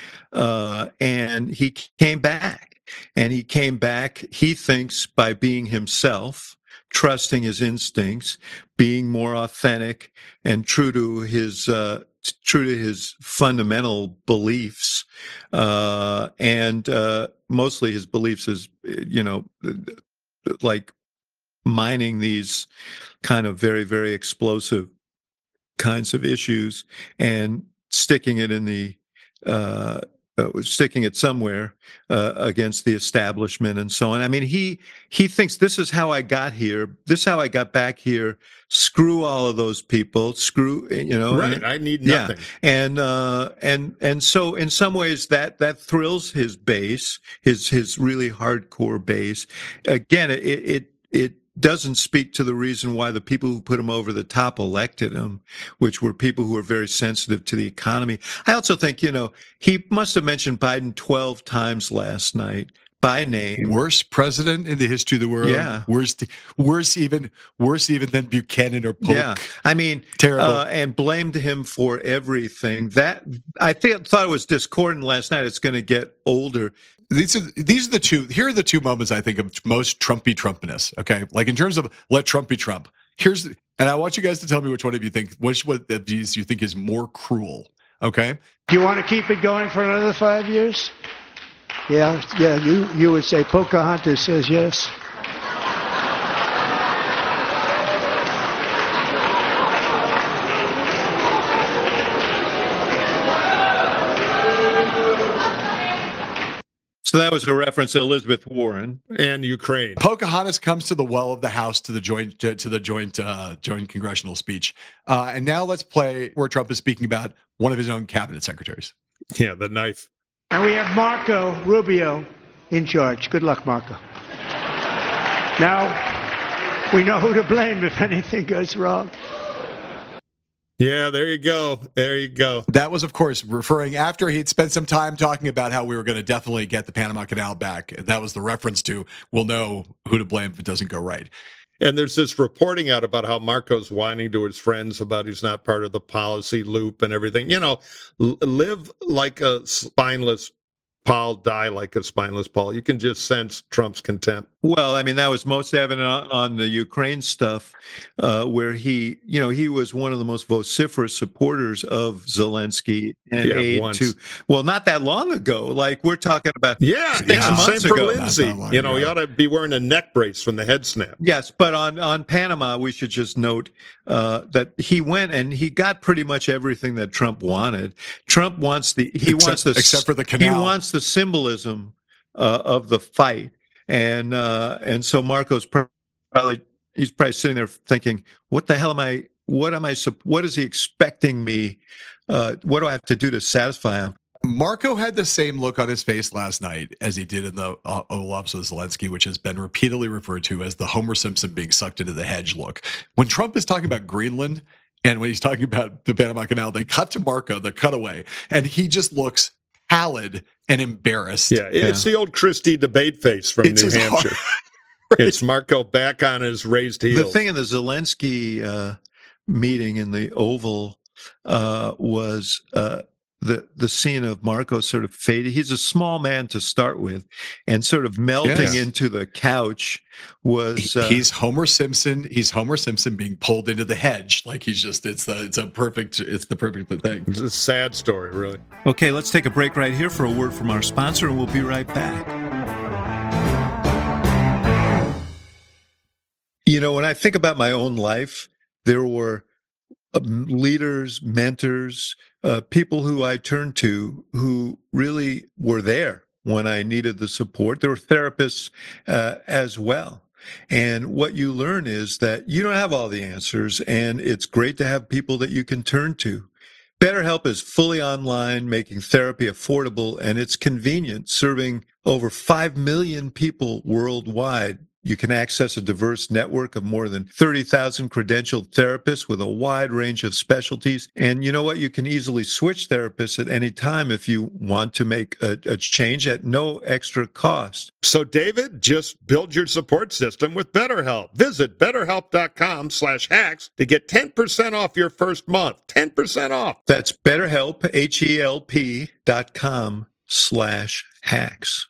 S4: uh, and he came back. And he came back, he thinks, by being himself, trusting his instincts, being more authentic, and true to his uh, true to his fundamental beliefs, uh, and uh, mostly his beliefs is, you know, like mining these kind of very, very explosive kinds of issues and sticking it in the, uh, uh, sticking it somewhere uh, against the establishment and so on. I mean, he he thinks this is how I got here. This is how I got back here. Screw all of those people. Screw, you know.
S5: Right.
S4: And,
S5: I need nothing.
S4: Yeah. And uh, and and so in some ways that that thrills his base, his his really hardcore base. Again, it it it. doesn't speak to the reason why the people who put him over the top elected him, which were people who were very sensitive to the economy. I also think, you know, he must have mentioned Biden twelve times last night by name.
S6: Worst president in the history of the world.
S4: Yeah.
S6: Worst, worse even, worse even than Buchanan or Polk.
S4: Yeah. I mean,
S6: Terrible.
S4: Uh, and blamed him for everything. That I think thought it was discordant last night. It's going to get older.
S6: These are these are the two. Here are the two moments I think of most Trumpy Trumpiness. Okay, like in terms of let Trump be Trump. Here's and I want you guys to tell me which one of you think which one of these you think is more cruel. Okay.
S3: Do you want to keep it going for another five years? Yeah, yeah. You you would say Pocahontas says yes.
S4: So that was a reference to Elizabeth Warren
S5: and Ukraine.
S6: Pocahontas comes to the well of the House to the joint to, to the joint uh, joint congressional speech, uh, and now let's play where Trump is speaking about one of his own cabinet secretaries.
S5: Yeah, the knife.
S3: And we have Marco Rubio in charge. Good luck, Marco. Now, we know who to blame if anything goes wrong.
S5: Yeah, there you go. There you go.
S6: That was, of course, referring after he'd spent some time talking about how we were going to definitely get the Panama Canal back. That was the reference to, we'll know who to blame if it doesn't go right.
S5: And there's this reporting out about how Marco's whining to his friends about he's not part of the policy loop and everything. You know, l- live like a spineless Paul, die like a spineless Paul. You can just sense Trump's contempt.
S4: Well, I mean, that was most evident on, on the Ukraine stuff, uh, where he, you know, he was one of the most vociferous supporters of Zelensky and
S5: Yeah,
S4: aid
S5: once.
S4: to, well, not that long ago. Like we're talking about
S5: Yeah,
S4: six
S5: yeah.
S4: months
S5: Same for
S4: ago.
S5: Lindsay.
S6: Not that long
S5: You know, he
S6: ago.
S5: ought to be wearing a neck brace from the head snap.
S4: Yes, but on, on Panama, we should just note uh, that he went and he got pretty much everything that Trump wanted. Trump wants the he
S6: Except-
S4: wants the
S6: except for the
S4: he
S6: canal.
S4: wants the symbolism uh, of the fight, and uh, and so Marco's probably he's probably sitting there thinking, what the hell am I? What am I? sup- What is he expecting me? Uh, what do I have to do to satisfy him?
S6: Marco had the same look on his face last night as he did in the uh, Oval Office of Zelensky, which has been repeatedly referred to as the Homer Simpson being sucked into the hedge look. When Trump is talking about Greenland and when he's talking about the Panama Canal, they cut to Marco, the cutaway, and he just looks pallid and embarrassed.
S5: Yeah, it's the old Christie debate face from
S6: It's
S5: New
S6: his heart.
S5: Hampshire. It's Marco back on his raised
S4: The
S5: heels.
S4: thing in the Zelensky uh, meeting in the Oval uh, was uh, the the scene of Marco sort of fading. He's a small man to start with, and sort of melting
S6: Yes.
S4: into the couch was. Uh,
S6: He's Homer Simpson. He's Homer Simpson being pulled into the hedge. Like he's just, it's the, it's a perfect, it's the perfect thing.
S5: It's a sad story, really.
S8: Okay, let's take a break right here for a word from our sponsor, and we'll be right back.
S4: You know, when I think about my own life, there were uh, leaders, mentors, uh, people who I turned to who really were there when I needed the support. There were therapists uh, as well. And what you learn is that you don't have all the answers, and it's great to have people that you can turn to. BetterHelp is fully online, making therapy affordable, and it's convenient, serving over five million people worldwide. You can access a diverse network of more than thirty thousand credentialed therapists with a wide range of specialties. And you know what? You can easily switch therapists at any time if you want to make a, a change at no extra cost.
S5: So, David, just build your support system with BetterHelp. Visit betterhelp.com slash hacks to get ten percent off your first month. ten percent off.
S4: That's BetterHelp, H-E-L-P dot com slash hacks.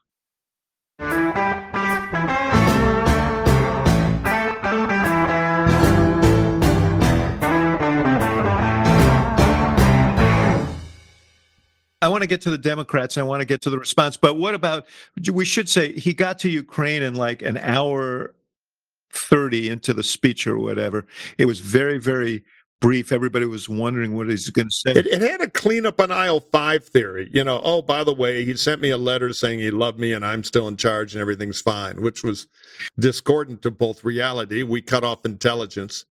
S4: I want to get to the Democrats and I want to get to the response. But what about, we should say he got to Ukraine in like an hour thirty into the speech or whatever. It was very, very brief. Everybody was wondering what he's going to say.
S5: It, it had a clean up on aisle five theory. You know, oh, by the way, he sent me a letter saying he loved me and I'm still in charge and everything's fine, which was discordant to both reality. We cut off intelligence.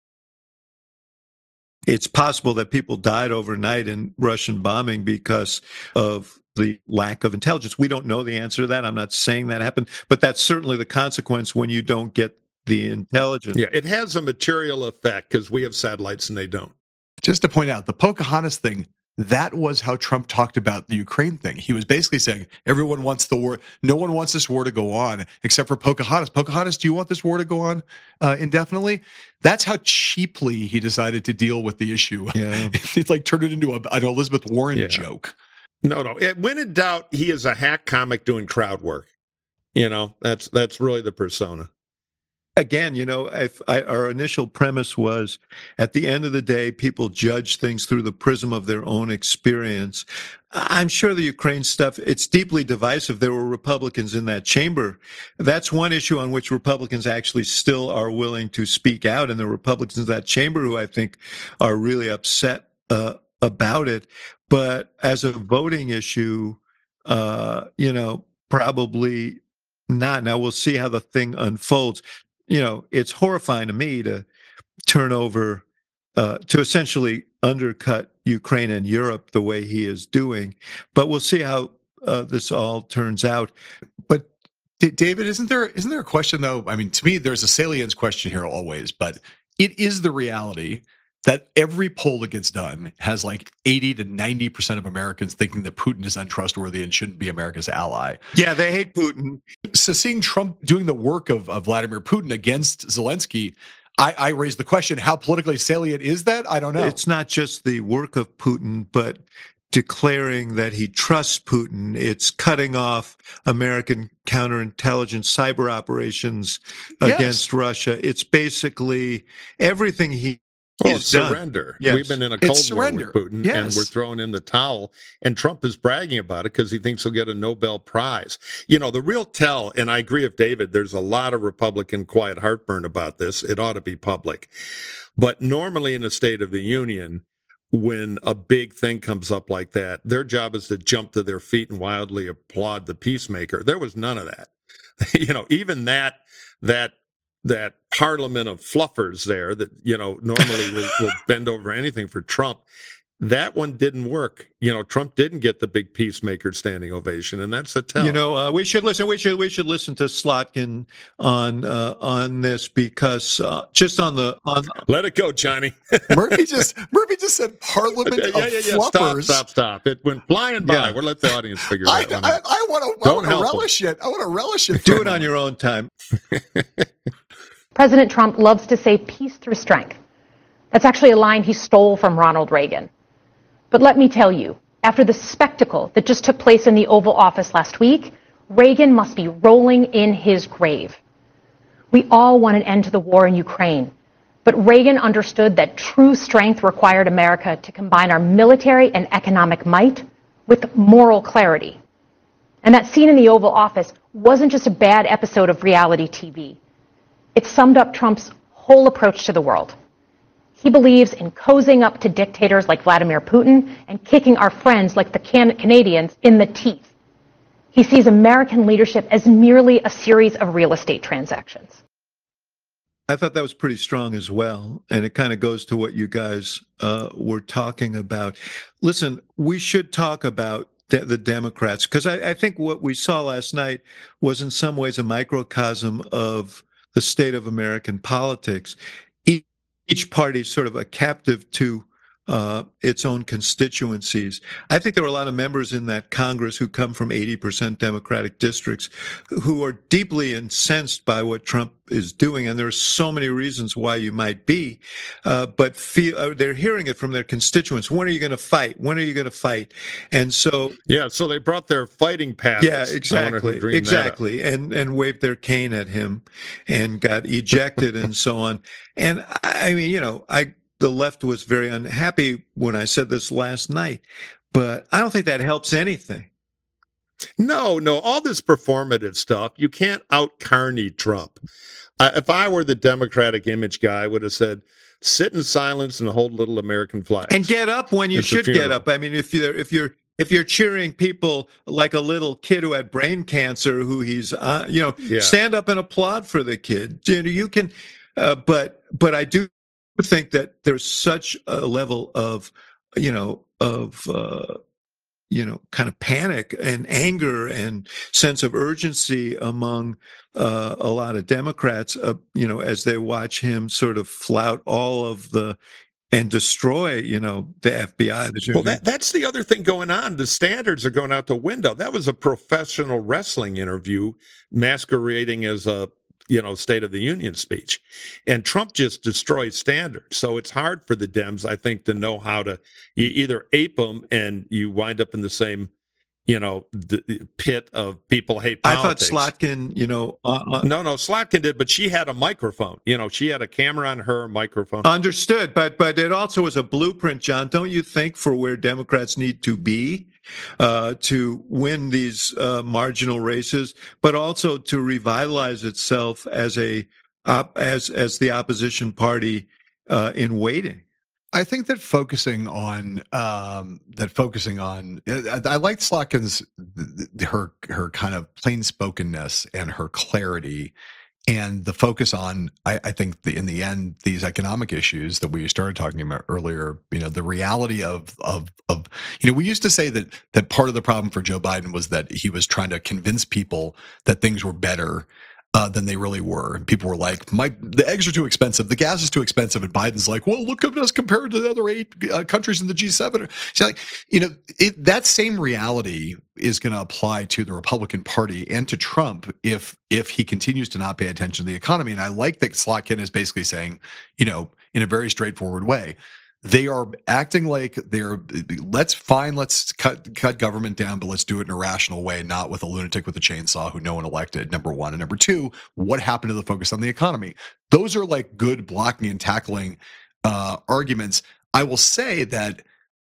S4: It's possible that people died overnight in Russian bombing because of the lack of intelligence. We don't know the answer to that. I'm not saying that happened, but that's certainly the consequence when you don't get the intelligence.
S5: Yeah, it has a material effect because we have satellites and they don't.
S6: Just to point out, the Pocahontas thing, that was how Trump talked about the Ukraine thing. He was basically saying, everyone wants the war. No one wants this war to go on except for Pocahontas. Pocahontas, do you want this war to go on uh, indefinitely? That's how cheaply he decided to deal with the issue.
S4: Yeah.
S6: It's like turned it into a, an Elizabeth Warren
S5: Yeah.
S6: joke.
S5: No, no. It, when in doubt, he is a hack comic doing crowd work. You know, that's that's really the persona.
S4: Again, you know, if I, our initial premise was at the end of the day, people judge things through the prism of their own experience. I'm sure the Ukraine stuff, it's deeply divisive. There were Republicans in that chamber. That's one issue on which Republicans actually still are willing to speak out. And the Republicans in that chamber who I think are really upset uh, about it. But as a voting issue, uh, you know, probably not. Now we'll see how the thing unfolds. You know, it's horrifying to me to turn over, uh, to essentially undercut Ukraine and Europe the way he is doing. But we'll see how uh, this all turns out.
S6: But D- David, isn't there isn't there a question though? I mean, to me, there's a salience question here always, but it is the reality that every poll that gets done has like eighty to ninety percent of Americans thinking that Putin is untrustworthy and shouldn't be America's ally.
S4: Yeah, they hate Putin.
S6: So seeing Trump doing the work of, of Vladimir Putin against Zelensky, I, I raise the question, how politically salient is that? I don't know.
S4: It's not just the work of Putin, but declaring that he trusts Putin. It's cutting off American counterintelligence cyber operations
S6: Yes.
S4: against Russia. It's basically everything he
S5: Well,
S4: has
S5: it's
S4: done.
S5: surrender.
S4: Yes.
S5: We've been in a
S6: It's
S5: cold
S6: surrender.
S5: war with Putin, and
S6: Yes.
S5: we're throwing in the towel. And Trump is bragging about it because he thinks he'll get a Nobel Prize. You know, the real tell, and I agree with David, there's a lot of Republican quiet heartburn about this. It ought to be public. But normally in the State of the Union, when a big thing comes up like that, their job is to jump to their feet and wildly applaud the peacemaker. There was none of that. You know, even that, that, that parliament of fluffers there that, you know, normally will, will bend over anything for Trump. That one didn't work. You know, Trump didn't get the big peacemaker standing ovation, and that's a tell.
S4: You know, uh, we should listen. We should we should listen to Slotkin on uh, on this because uh, just on the on.
S5: Let it go, Johnny.
S6: Murphy just Murphy just said Parliament
S5: yeah,
S6: of
S5: yeah, yeah. Stop,
S6: fluffers.
S5: stop, stop. It went flying by.
S4: Yeah.
S5: We'll let the audience figure
S6: I,
S5: that one
S6: I,
S5: out.
S6: I want to I
S5: Don't
S6: want to
S5: help 'em.
S6: relish it. I want to relish it.
S4: Do
S6: for
S4: it on
S6: them.
S4: your own time.
S7: President Trump loves to say peace through strength. That's actually a line he stole from Ronald Reagan. But let me tell you, after the spectacle that just took place in the Oval Office last week, Reagan must be rolling in his grave. We all want an end to the war in Ukraine, but Reagan understood that true strength required America to combine our military and economic might with moral clarity. And that scene in the Oval Office wasn't just a bad episode of reality T V. It summed up Trump's whole approach to the world. He believes in cozying up to dictators like Vladimir Putin and kicking our friends like the Can- Canadians in the teeth. He sees American leadership as merely a series of real estate transactions.
S4: I thought that was pretty strong as well. And it kind of goes to what you guys uh, were talking about. Listen, we should talk about de- the Democrats, because I, I think what we saw last night was in some ways a microcosm of the state of American politics. Each, each party is sort of a captive to uh, its own constituencies. I think there were a lot of members in that Congress who come from eighty percent Democratic districts who are deeply incensed by what Trump is doing. And there are so many reasons why you might be, uh, but feel, uh, they're hearing it from their constituents. When are you going to fight? When are you going to fight? And so,
S5: Yeah, so they brought their fighting passes.
S4: yeah,
S5: I wonder who
S4: exactly,
S5: dreamed that
S4: exactly, and and waved their cane at him, and got ejected and so on. And I I mean, you know, I the left was very unhappy when I said this last night, but I don't think that helps anything.
S5: No, no, all this performative stuff, you can't out Carney Trump. Uh, if I were the Democratic image guy, I would have said, sit in silence and hold little American flags.
S4: And get up when you
S5: It's a
S4: should get
S5: funeral.
S4: up. I mean, if you're if you're if you're cheering people like a little kid who had brain cancer, who he's uh, you know,
S5: Yeah.
S4: stand up and applaud for the kid. You know, you can, uh, but but I do think that there's such a level of, you know, of uh, you know, kind of panic and anger and sense of urgency among uh, a lot of Democrats, uh, you know, as they watch him sort of flout all of the and destroy, you know, the F B I. The
S5: Well, that, that's the other thing going on. The standards are going out the window. That was a professional wrestling interview masquerading as a, you know, State of the Union speech. And Trump just destroys standards. So it's hard for the Dems, I think, to know how to, you either ape them and you wind up in the same, you know, the pit of people hate
S4: I thought
S5: politics.
S4: Slotkin, you know, uh, uh,
S5: No, no, Slotkin did, but she had a microphone. You know, she had a camera on her microphone.
S4: understood, but but it also was a blueprint, John. Don't you think, for where Democrats need to be uh, to win these uh, marginal races, but also to revitalize itself as a op- as as the opposition party uh, in waiting?
S6: I think that focusing on um, that focusing on I, I liked Slotkin's her her kind of plain spokenness and her clarity, and the focus on I, I think the, in the end these economic issues that we started talking about earlier. You know, the reality of of of you know we used to say that that part of the problem for Joe Biden was that he was trying to convince people that things were better Uh, than they really were. And people were like, "My the eggs are too expensive, the gas is too expensive," and Biden's like, "Well, look at us compared to the other eight uh, countries in the G seven." So, like, you know, it, that same reality is going to apply to the Republican Party and to Trump if if he continues to not pay attention to the economy. And I like that Slotkin is basically saying, you know, in a very straightforward way, they are acting like they're let's fine let's cut cut government down, but let's do it in a rational way, not with a lunatic with a chainsaw who no one elected. Number one. And number two, what happened to the focus on the economy? Those are like good blocking and tackling uh arguments. I will say that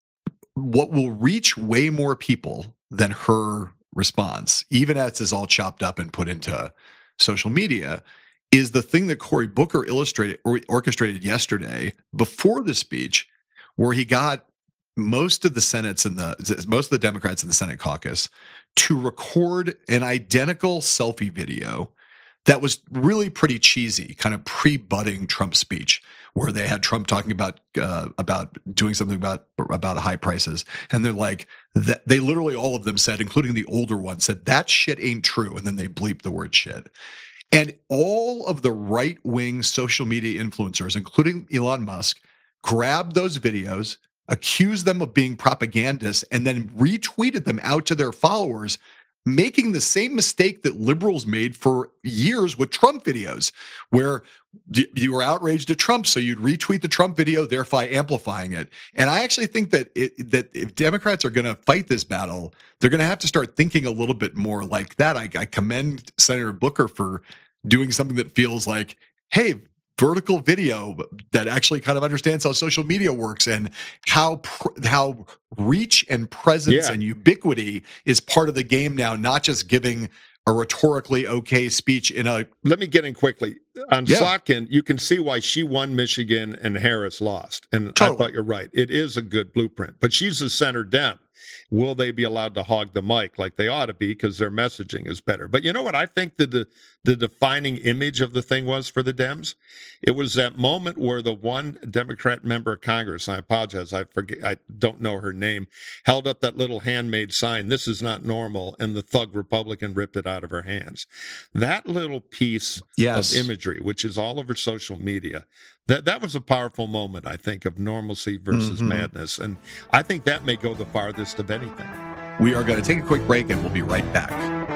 S6: what will reach way more people than her response, even as it's all chopped up and put into social media, is the thing that Cory Booker illustrated or orchestrated yesterday before the speech, where he got most of the Senate's and the most of the Democrats in the Senate caucus to record an identical selfie video that was really pretty cheesy, kind of pre-budding Trump speech, where they had Trump talking about uh, about doing something about about high prices, and they're like, that, they literally all of them said, including the older one, said that shit ain't true, and then they bleeped the word shit. And all of the right-wing social media influencers, including Elon Musk, grabbed those videos, accused them of being propagandists, and then retweeted them out to their followers, making the same mistake that liberals made for years with Trump videos, where you were outraged at Trump, so you'd retweet the Trump video, thereby amplifying it. And I actually think that it, that if Democrats are going to fight this battle, they're going to have to start thinking a little bit more like that. I, I commend Senator Booker for doing something that feels like, hey, vertical video that actually kind of understands how social media works and how how reach and presence
S5: Yeah.
S6: and ubiquity is part of the game now, not just giving a rhetorically okay speech in a
S5: Let me get in quickly. On
S6: Yeah.
S5: Slotkin, you can see why she won Michigan and Harris lost. And
S6: Totally.
S5: I thought you're right. It is a good blueprint. But she's a center Dem. Will they be allowed to hog the mic like they ought to be because their messaging is better? But you know what I think the, the the defining image of the thing was for the Dems? It was that moment where the one Democrat member of Congress, I apologize, I forget, I don't know her name, held up that little handmade sign, "This is not normal," and the thug Republican ripped it out of her hands. That little piece
S6: Yes.
S5: of imagery, which is all over social media, that that was a powerful moment, I think, of normalcy versus
S6: Mhm.
S5: madness. And I think that may go the farthest of anything.
S6: We are going to take a quick break and we'll be right back.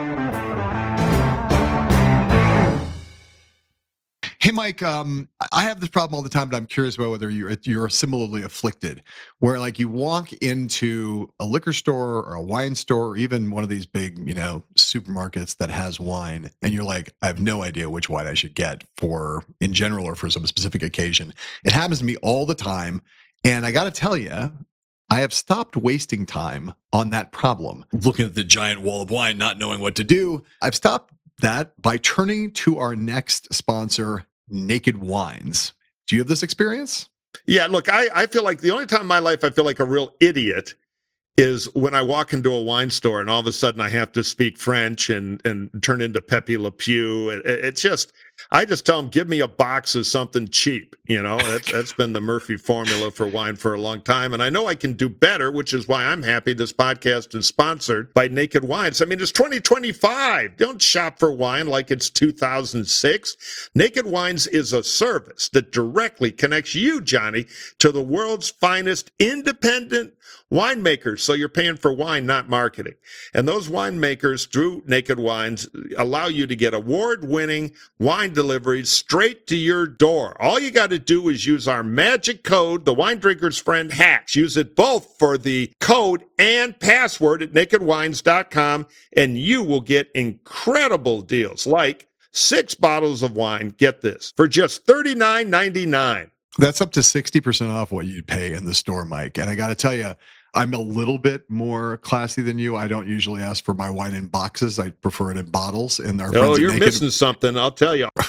S6: Hey, Mike, um, I have this problem all the time, but I'm curious about whether you're you're similarly afflicted, where like you walk into a liquor store or a wine store or even one of these big, you know, supermarkets that has wine, and you're like, I have no idea which wine I should get for in general or for some specific occasion. It happens to me all the time, and I got to tell you, I have stopped wasting time on that problem, looking at the giant wall of wine, not knowing what to do. I've stopped that by turning to our next sponsor, Naked Wines. Do you have this experience?
S5: Yeah, look, I, I feel like the only time in my life I feel like a real idiot is when I walk into a wine store and all of a sudden I have to speak French and and turn into Pepe Le Pew. It, it's just, I just tell them, give me a box of something cheap. You know, that's, that's been the Murphy formula for wine for a long time. And I know I can do better, which is why I'm happy this podcast is sponsored by Naked Wines. I mean, it's twenty twenty-five. Don't shop for wine like it's two thousand six. Naked Wines is a service that directly connects you, Johnny, to the world's finest independent winemakers. So you're paying for wine, not marketing. And those winemakers through Naked Wines allow you to get award-winning wine deliveries straight to your door. All you got to do is use our magic code, the Wine Drinker's Friend Hacks. Use it both for the code and password at naked wines dot com, and you will get incredible deals like six bottles of wine, get this, for just thirty-nine ninety-nine.
S6: That's up to sixty percent off what you'd pay in the store, Mike. And I got to tell you, I'm a little bit more classy than you. I don't usually ask for my wine in boxes. I prefer it in bottles. And our
S5: Oh,
S6: friends at
S5: you're
S6: Naked,
S5: missing something, I'll tell you.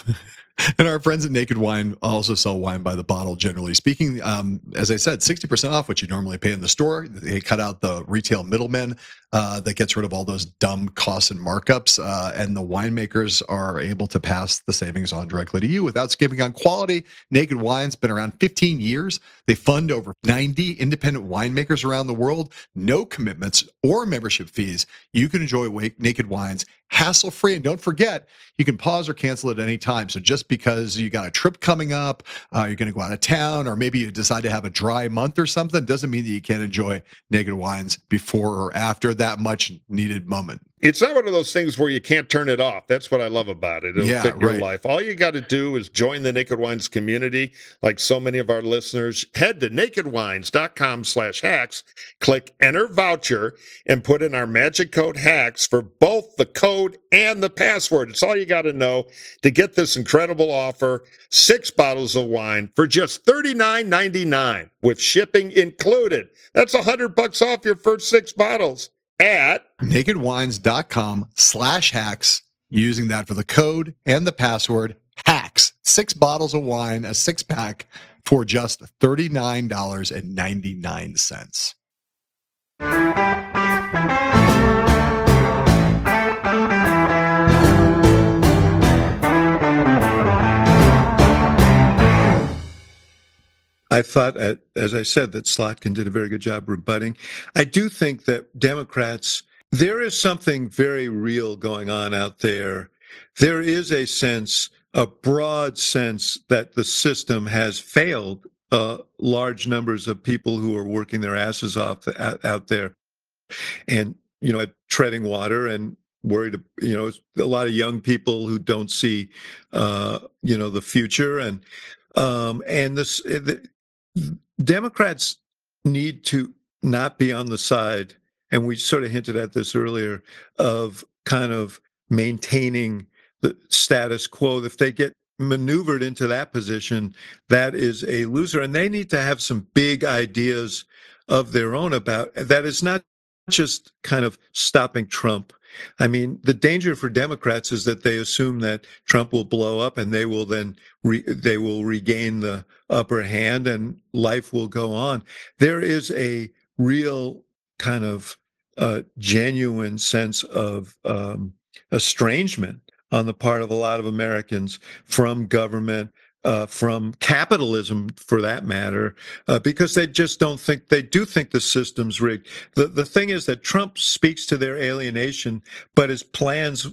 S6: And our friends at Naked Wine also sell wine by the bottle, generally speaking. Um, as I said, sixty percent off what you normally pay in the store. They cut out the retail middlemen. Uh, that gets rid of all those dumb costs and markups. Uh, and the winemakers are able to pass the savings on directly to you without skipping on quality. Naked Wine's been around fifteen years. They fund over ninety independent winemakers around the world. No commitments or membership fees. You can enjoy Naked Wines hassle-free. And don't forget, you can pause or cancel at any time. So just because you got a trip coming up, uh, you're going to go out of town, or maybe you decide to have a dry month or something, doesn't mean that you can't enjoy Naked Wines before or after that much needed moment.
S5: It's not one of those things where you can't turn it off. That's what I love about it. It'll
S6: Yeah,
S5: fit your
S6: right.
S5: life. All you got to do is join the Naked Wines community, like so many of our listeners. Head to nakedwines.com slash hacks, click enter voucher, and put in our magic code hacks for both the code and the password. It's all you got to know to get this incredible offer. Six bottles of wine for just thirty-nine ninety-nine with shipping included. That's a hundred bucks off your first six bottles at
S6: nakedwines.com slash hacks, using that for the code and the password hacks. Six bottles of wine, a six pack for just thirty-nine ninety-nine.
S4: I thought, uh, as I said, that Slotkin did a very good job rebutting. I do think that Democrats, there is something very real going on out there. There is a sense, a broad sense, that the system has failed uh, large numbers of people who are working their asses off out, out there, and you know, treading water and worried. You know, a lot of young people who don't see, uh, you know, the future, and um, and this. The, Democrats need to not be on the side, and we sort of hinted at this earlier, of kind of maintaining the status quo. If they get maneuvered into that position, that is a loser. And they need to have some big ideas of their own about that. Is not just kind of stopping Trump. I mean, the danger for Democrats is that they assume that Trump will blow up and they will then re, they will regain the upper hand and life will go on. There is a real kind of uh, genuine sense of um, estrangement on the part of a lot of Americans from government, uh, from capitalism, for that matter, uh, because they just don't think, they do think the system's rigged. The the thing is that Trump speaks to their alienation, but his plans,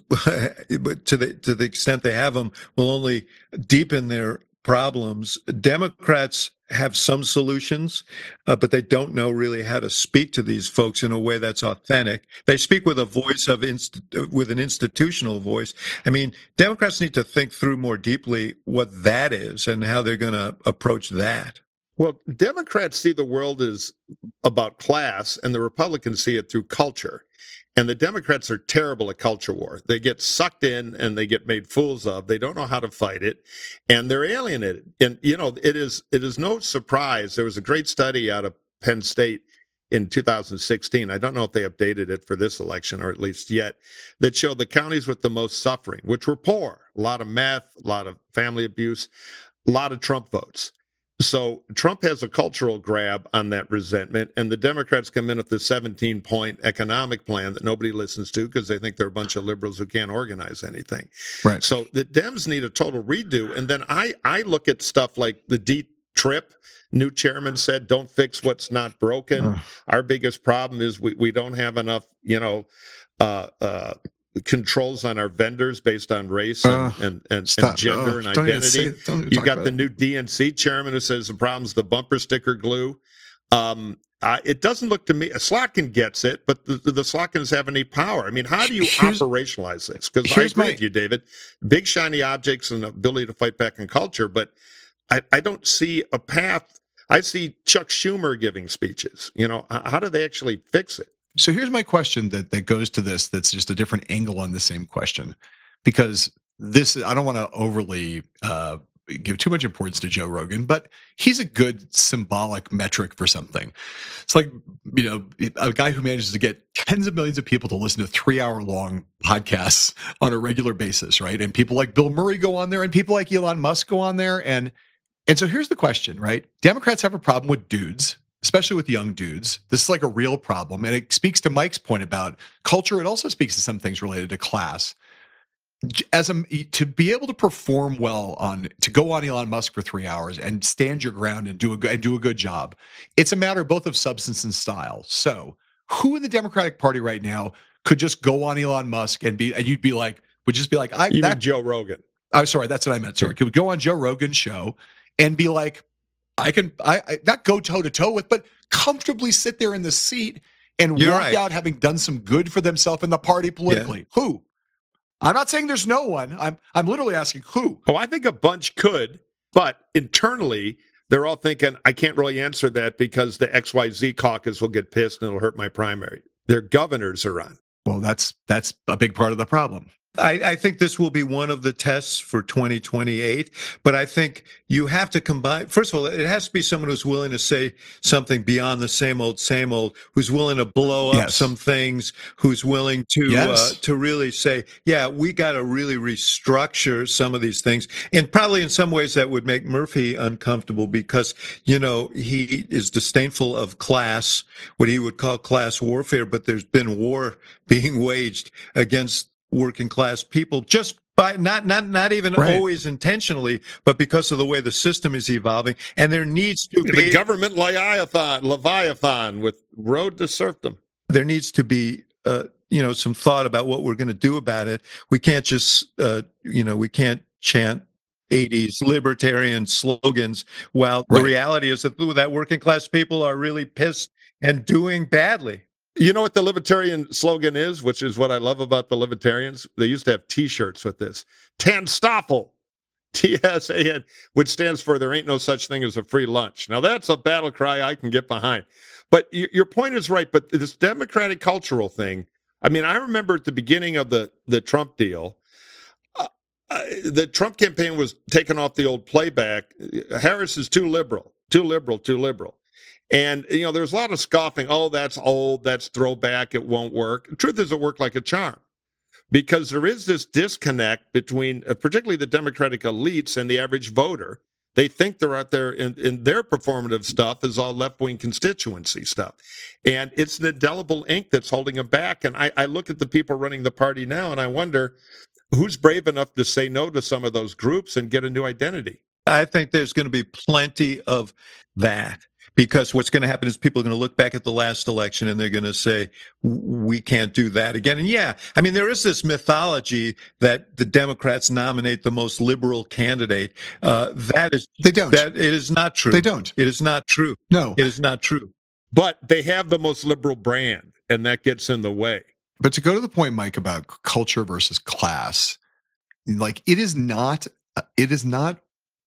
S4: to the to the extent they have them, will only deepen their problems. Democrats have some solutions, uh, but they don't know really how to speak to these folks in a way that's authentic. They speak with a voice of inst- with an institutional voice. I mean, Democrats need to think through more deeply what that is and how they're going to approach that.
S5: Well, Democrats see the world as about class, and the Republicans see it through culture. And the Democrats are terrible at culture war. They get sucked in and they get made fools of. They don't know how to fight it, and they're alienated. And you know, it is it is no surprise. There was a great study out of Penn State in two thousand sixteen. I don't know if they updated it for this election, or at least yet, that showed the counties with the most suffering, which were poor, a lot of meth, a lot of family abuse, a lot of Trump votes. So Trump has a cultural grab on that resentment, and the Democrats come in with the seventeen-point economic plan that nobody listens to because they think they're a bunch of liberals who can't organize anything.
S6: Right.
S5: So the Dems need a total redo. And then I, I look at stuff like the D trip. New chairman said, don't fix what's not broken.
S6: Uh.
S5: Our biggest problem is we, we don't have enough, you know, uh, uh, controls on our vendors based on race and,
S6: Uh,
S5: and, and,
S6: stop.
S5: and gender
S6: Oh,
S5: and
S6: don't even
S5: identity.
S6: say it. Don't even
S5: You've
S6: talk
S5: got
S6: about
S5: the
S6: it.
S5: new D N C chairman who says the problem's the bumper sticker glue. Um, uh, it doesn't look to me, Slotkin gets it, but the, the, the Slotkins have any power. I mean, how do you
S6: Here's-
S5: operationalize this? Because I
S6: here's
S5: agree
S6: my-
S5: with you, David. Big shiny objects and the ability to fight back in culture, but I, I don't see a path. I see Chuck Schumer giving speeches. You know, h- how do they actually fix it?
S6: So here's my question that, that goes to this, that's just a different angle on the same question, because this, I don't want to overly uh, give too much importance to Joe Rogan, but he's a good symbolic metric for something. It's like, you know, a guy who manages to get tens of millions of people to listen to three hour long podcasts on a regular basis, right? And people like Bill Murray go on there, and people like Elon Musk go on there. And and so here's the question, right? Democrats have a problem with dudes, especially with young dudes. This is like a real problem. And it speaks to Mike's point about culture. It also speaks to some things related to class. As a to be able to perform well on to go on Elon Musk for three hours and stand your ground and do a good and do a good job, it's a matter both of substance and style. So, who in the Democratic Party right now could just go on Elon Musk and be and you'd be like would just be like I
S5: You
S6: that
S5: mean Joe Rogan?
S6: I'm sorry, that's what I meant. Sorry, could go on Joe Rogan's show and be like, I can I, I not go toe to toe with, but comfortably sit there in the seat and
S4: You're
S6: walk
S4: right.
S6: out having done some good for themselves and the party politically. Yeah. Who? I'm not saying there's no one. I'm I'm literally asking who.
S5: Oh, I think a bunch could, but internally, they're all thinking, I can't really answer that because the X Y Z caucus will get pissed and it'll hurt my primary. Their governors are on.
S6: Well, that's that's a big part of the problem.
S4: I, I think this will be one of the tests for twenty twenty-eight, but I think you have to combine. First of all, it has to be someone who's willing to say something beyond the same old, same old, who's willing to blow up
S6: Yes.
S4: some things, who's willing to
S6: Yes.
S4: uh, to really say, yeah, we got to really restructure some of these things. And probably in some ways that would make Murphy uncomfortable because, you know, he is disdainful of class, what he would call class warfare, but there's been war being waged against working class people just by not not not even
S6: Right.
S4: always intentionally, but because of the way the system is evolving. And there needs to
S5: The
S4: be
S5: government Leviathan, Leviathan with Road to Serfdom.
S4: there needs to be uh, you know some thought about what we're going to do about it. We can't just uh, you know we can't chant eighties libertarian slogans while
S6: Right.
S4: the reality is that that working class people are really pissed and doing badly.
S5: You know what the libertarian slogan is, which is what I love about the libertarians? They used to have T-shirts with this. Tanstoffel, T S A N, which stands for there ain't no such thing as a free lunch. Now, that's a battle cry I can get behind. But y- your point is right, but this democratic cultural thing, I mean, I remember at the beginning of the, the Trump deal, uh, uh, the Trump campaign was taking off the old playback. Harris is too liberal, too liberal, too liberal. And, you know, there's a lot of scoffing. Oh, that's old. That's throwback. It won't work. The truth is it worked like a charm because there is this disconnect between uh, particularly the Democratic elites and the average voter. They think they're out there in, in their performative stuff is all left-wing constituency stuff. And it's an indelible ink that's holding them back. And I, I look at the people running the party now and I wonder who's brave enough to say no to some of those groups and get a new identity.
S4: I think there's going to be plenty of that. Because what's going to happen is people are going to look back at the last election and they're going to say, we can't do that again. And yeah, I mean, there is this mythology that the Democrats nominate the most liberal candidate. Uh, that is,
S6: They don't.
S4: that it is not true.
S6: They don't.
S4: It is not true.
S6: No.
S4: It is not true.
S5: But they have the most liberal brand, and that gets in the way.
S6: But to go to the point, Mike, about culture versus class, like it is not, it is not,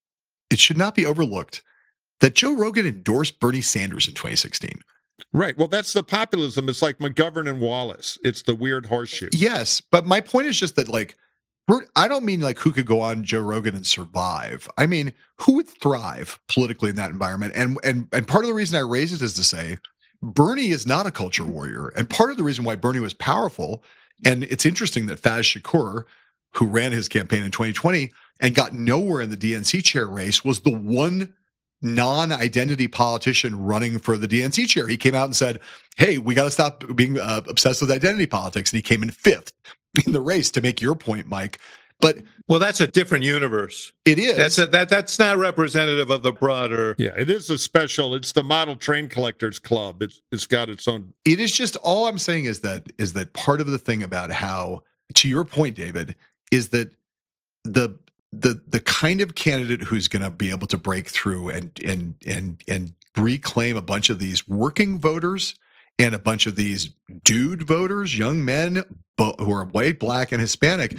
S6: it should not be overlooked that Joe Rogan endorsed Bernie Sanders in twenty sixteen.
S5: Right. Well, that's the populism. It's like McGovern and Wallace. It's the weird horseshoe.
S6: Yes, but my point is just that, like, we're, I don't mean like who could go on Joe Rogan and survive. I mean, who would thrive politically in that environment? And and and part of the reason I raise it is to say Bernie is not a culture warrior. And part of the reason why Bernie was powerful, and it's interesting that Faz Shakur, who ran his campaign in twenty twenty and got nowhere in the D N C chair race, was the one non-identity politician running for the D N C chair. He came out and said, hey, we got to stop being uh, obsessed with identity politics. And he came in fifth in the race, to make your point, Mike. But
S4: Well, that's a different universe.
S6: it is.
S4: That's a, that that's not representative of the broader.
S5: Yeah, it is a special. It's the Model Train Collectors Club. It's it's got its own.
S6: It is just, all I'm saying is that is that part of the thing about how, to your point, David, is that the the the kind of candidate who's going to be able to break through and and and and reclaim a bunch of these working voters and a bunch of these dude voters, young men bo- who are white, black, and Hispanic,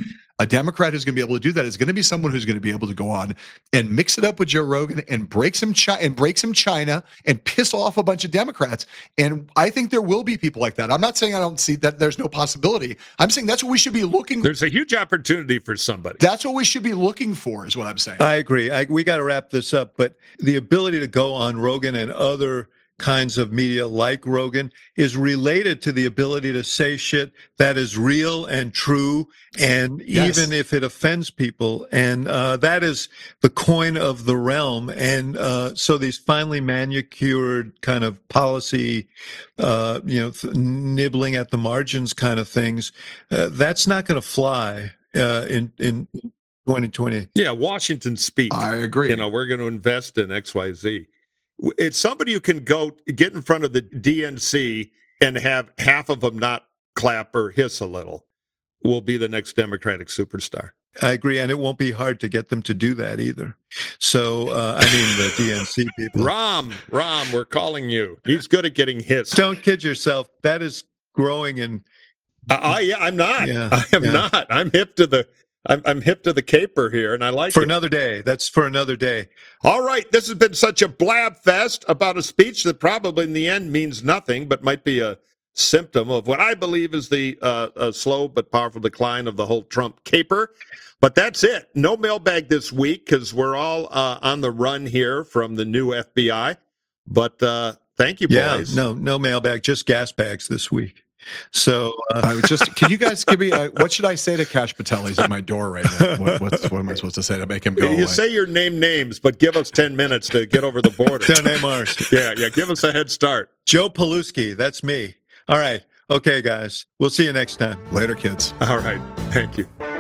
S6: A Democrat who's going to be able to do that is going to be someone who's going to be able to go on and mix it up with Joe Rogan and break some China and break some China and piss off a bunch of Democrats. And I think there will be people like that. I'm not saying I don't see that there's no possibility. I'm saying that's what we should be looking for.
S5: There's a huge opportunity for somebody.
S6: That's what we should be looking for, is what I'm saying.
S4: I agree. I, we got to wrap this up, but the ability to go on Rogan and other kinds of media like Rogan is related to the ability to say shit that is real and true, and
S6: Yes.
S4: even if it offends people. And uh, that is the coin of the realm. And uh, so these finely manicured kind of policy, uh, you know, th- nibbling at the margins kind of things, uh, that's not going to fly uh, in in twenty twenty.
S5: Yeah, Washington speak.
S6: I agree.
S5: You know, we're going to invest in X Y Z. It's somebody who can go get in front of the D N C and have half of them not clap or hiss a little will be the next Democratic superstar.
S4: I agree, and it won't be hard to get them to do that either. So, uh, I mean, the D N C people.
S5: Rom, Rom, we're calling you. He's good at getting hissed.
S4: Don't kid yourself. That is growing in.
S5: Uh, I, yeah, I'm not.
S4: Yeah,
S5: I am
S4: yeah.
S5: not. I'm hip to the. I'm, I'm hip to the caper here, and I like
S4: For
S5: it.
S4: another day. That's for another day.
S5: All right, this has been such a blab fest about a speech that probably in the end means nothing, but might be a symptom of what I believe is the uh, a slow but powerful decline of the whole Trump caper. But that's it. No mailbag this week because we're all uh, on the run here from the new F B I. But uh, thank you,
S4: Yeah,
S5: boys.
S4: no, no mailbag, just gas bags this week. So, uh,
S6: I would just, can you guys give me, a, what should I say to Cash Patel? He's at my door right now. What, what's, what am I supposed to say to make him go
S5: You
S6: away?
S5: say your name names, but give us ten minutes to get over the border.
S4: don't name ours.
S5: yeah, yeah, give us a head start.
S4: Joe Paluski, that's me. All right. Okay, guys. We'll see you next time.
S6: Later, kids.
S5: All right, thank you.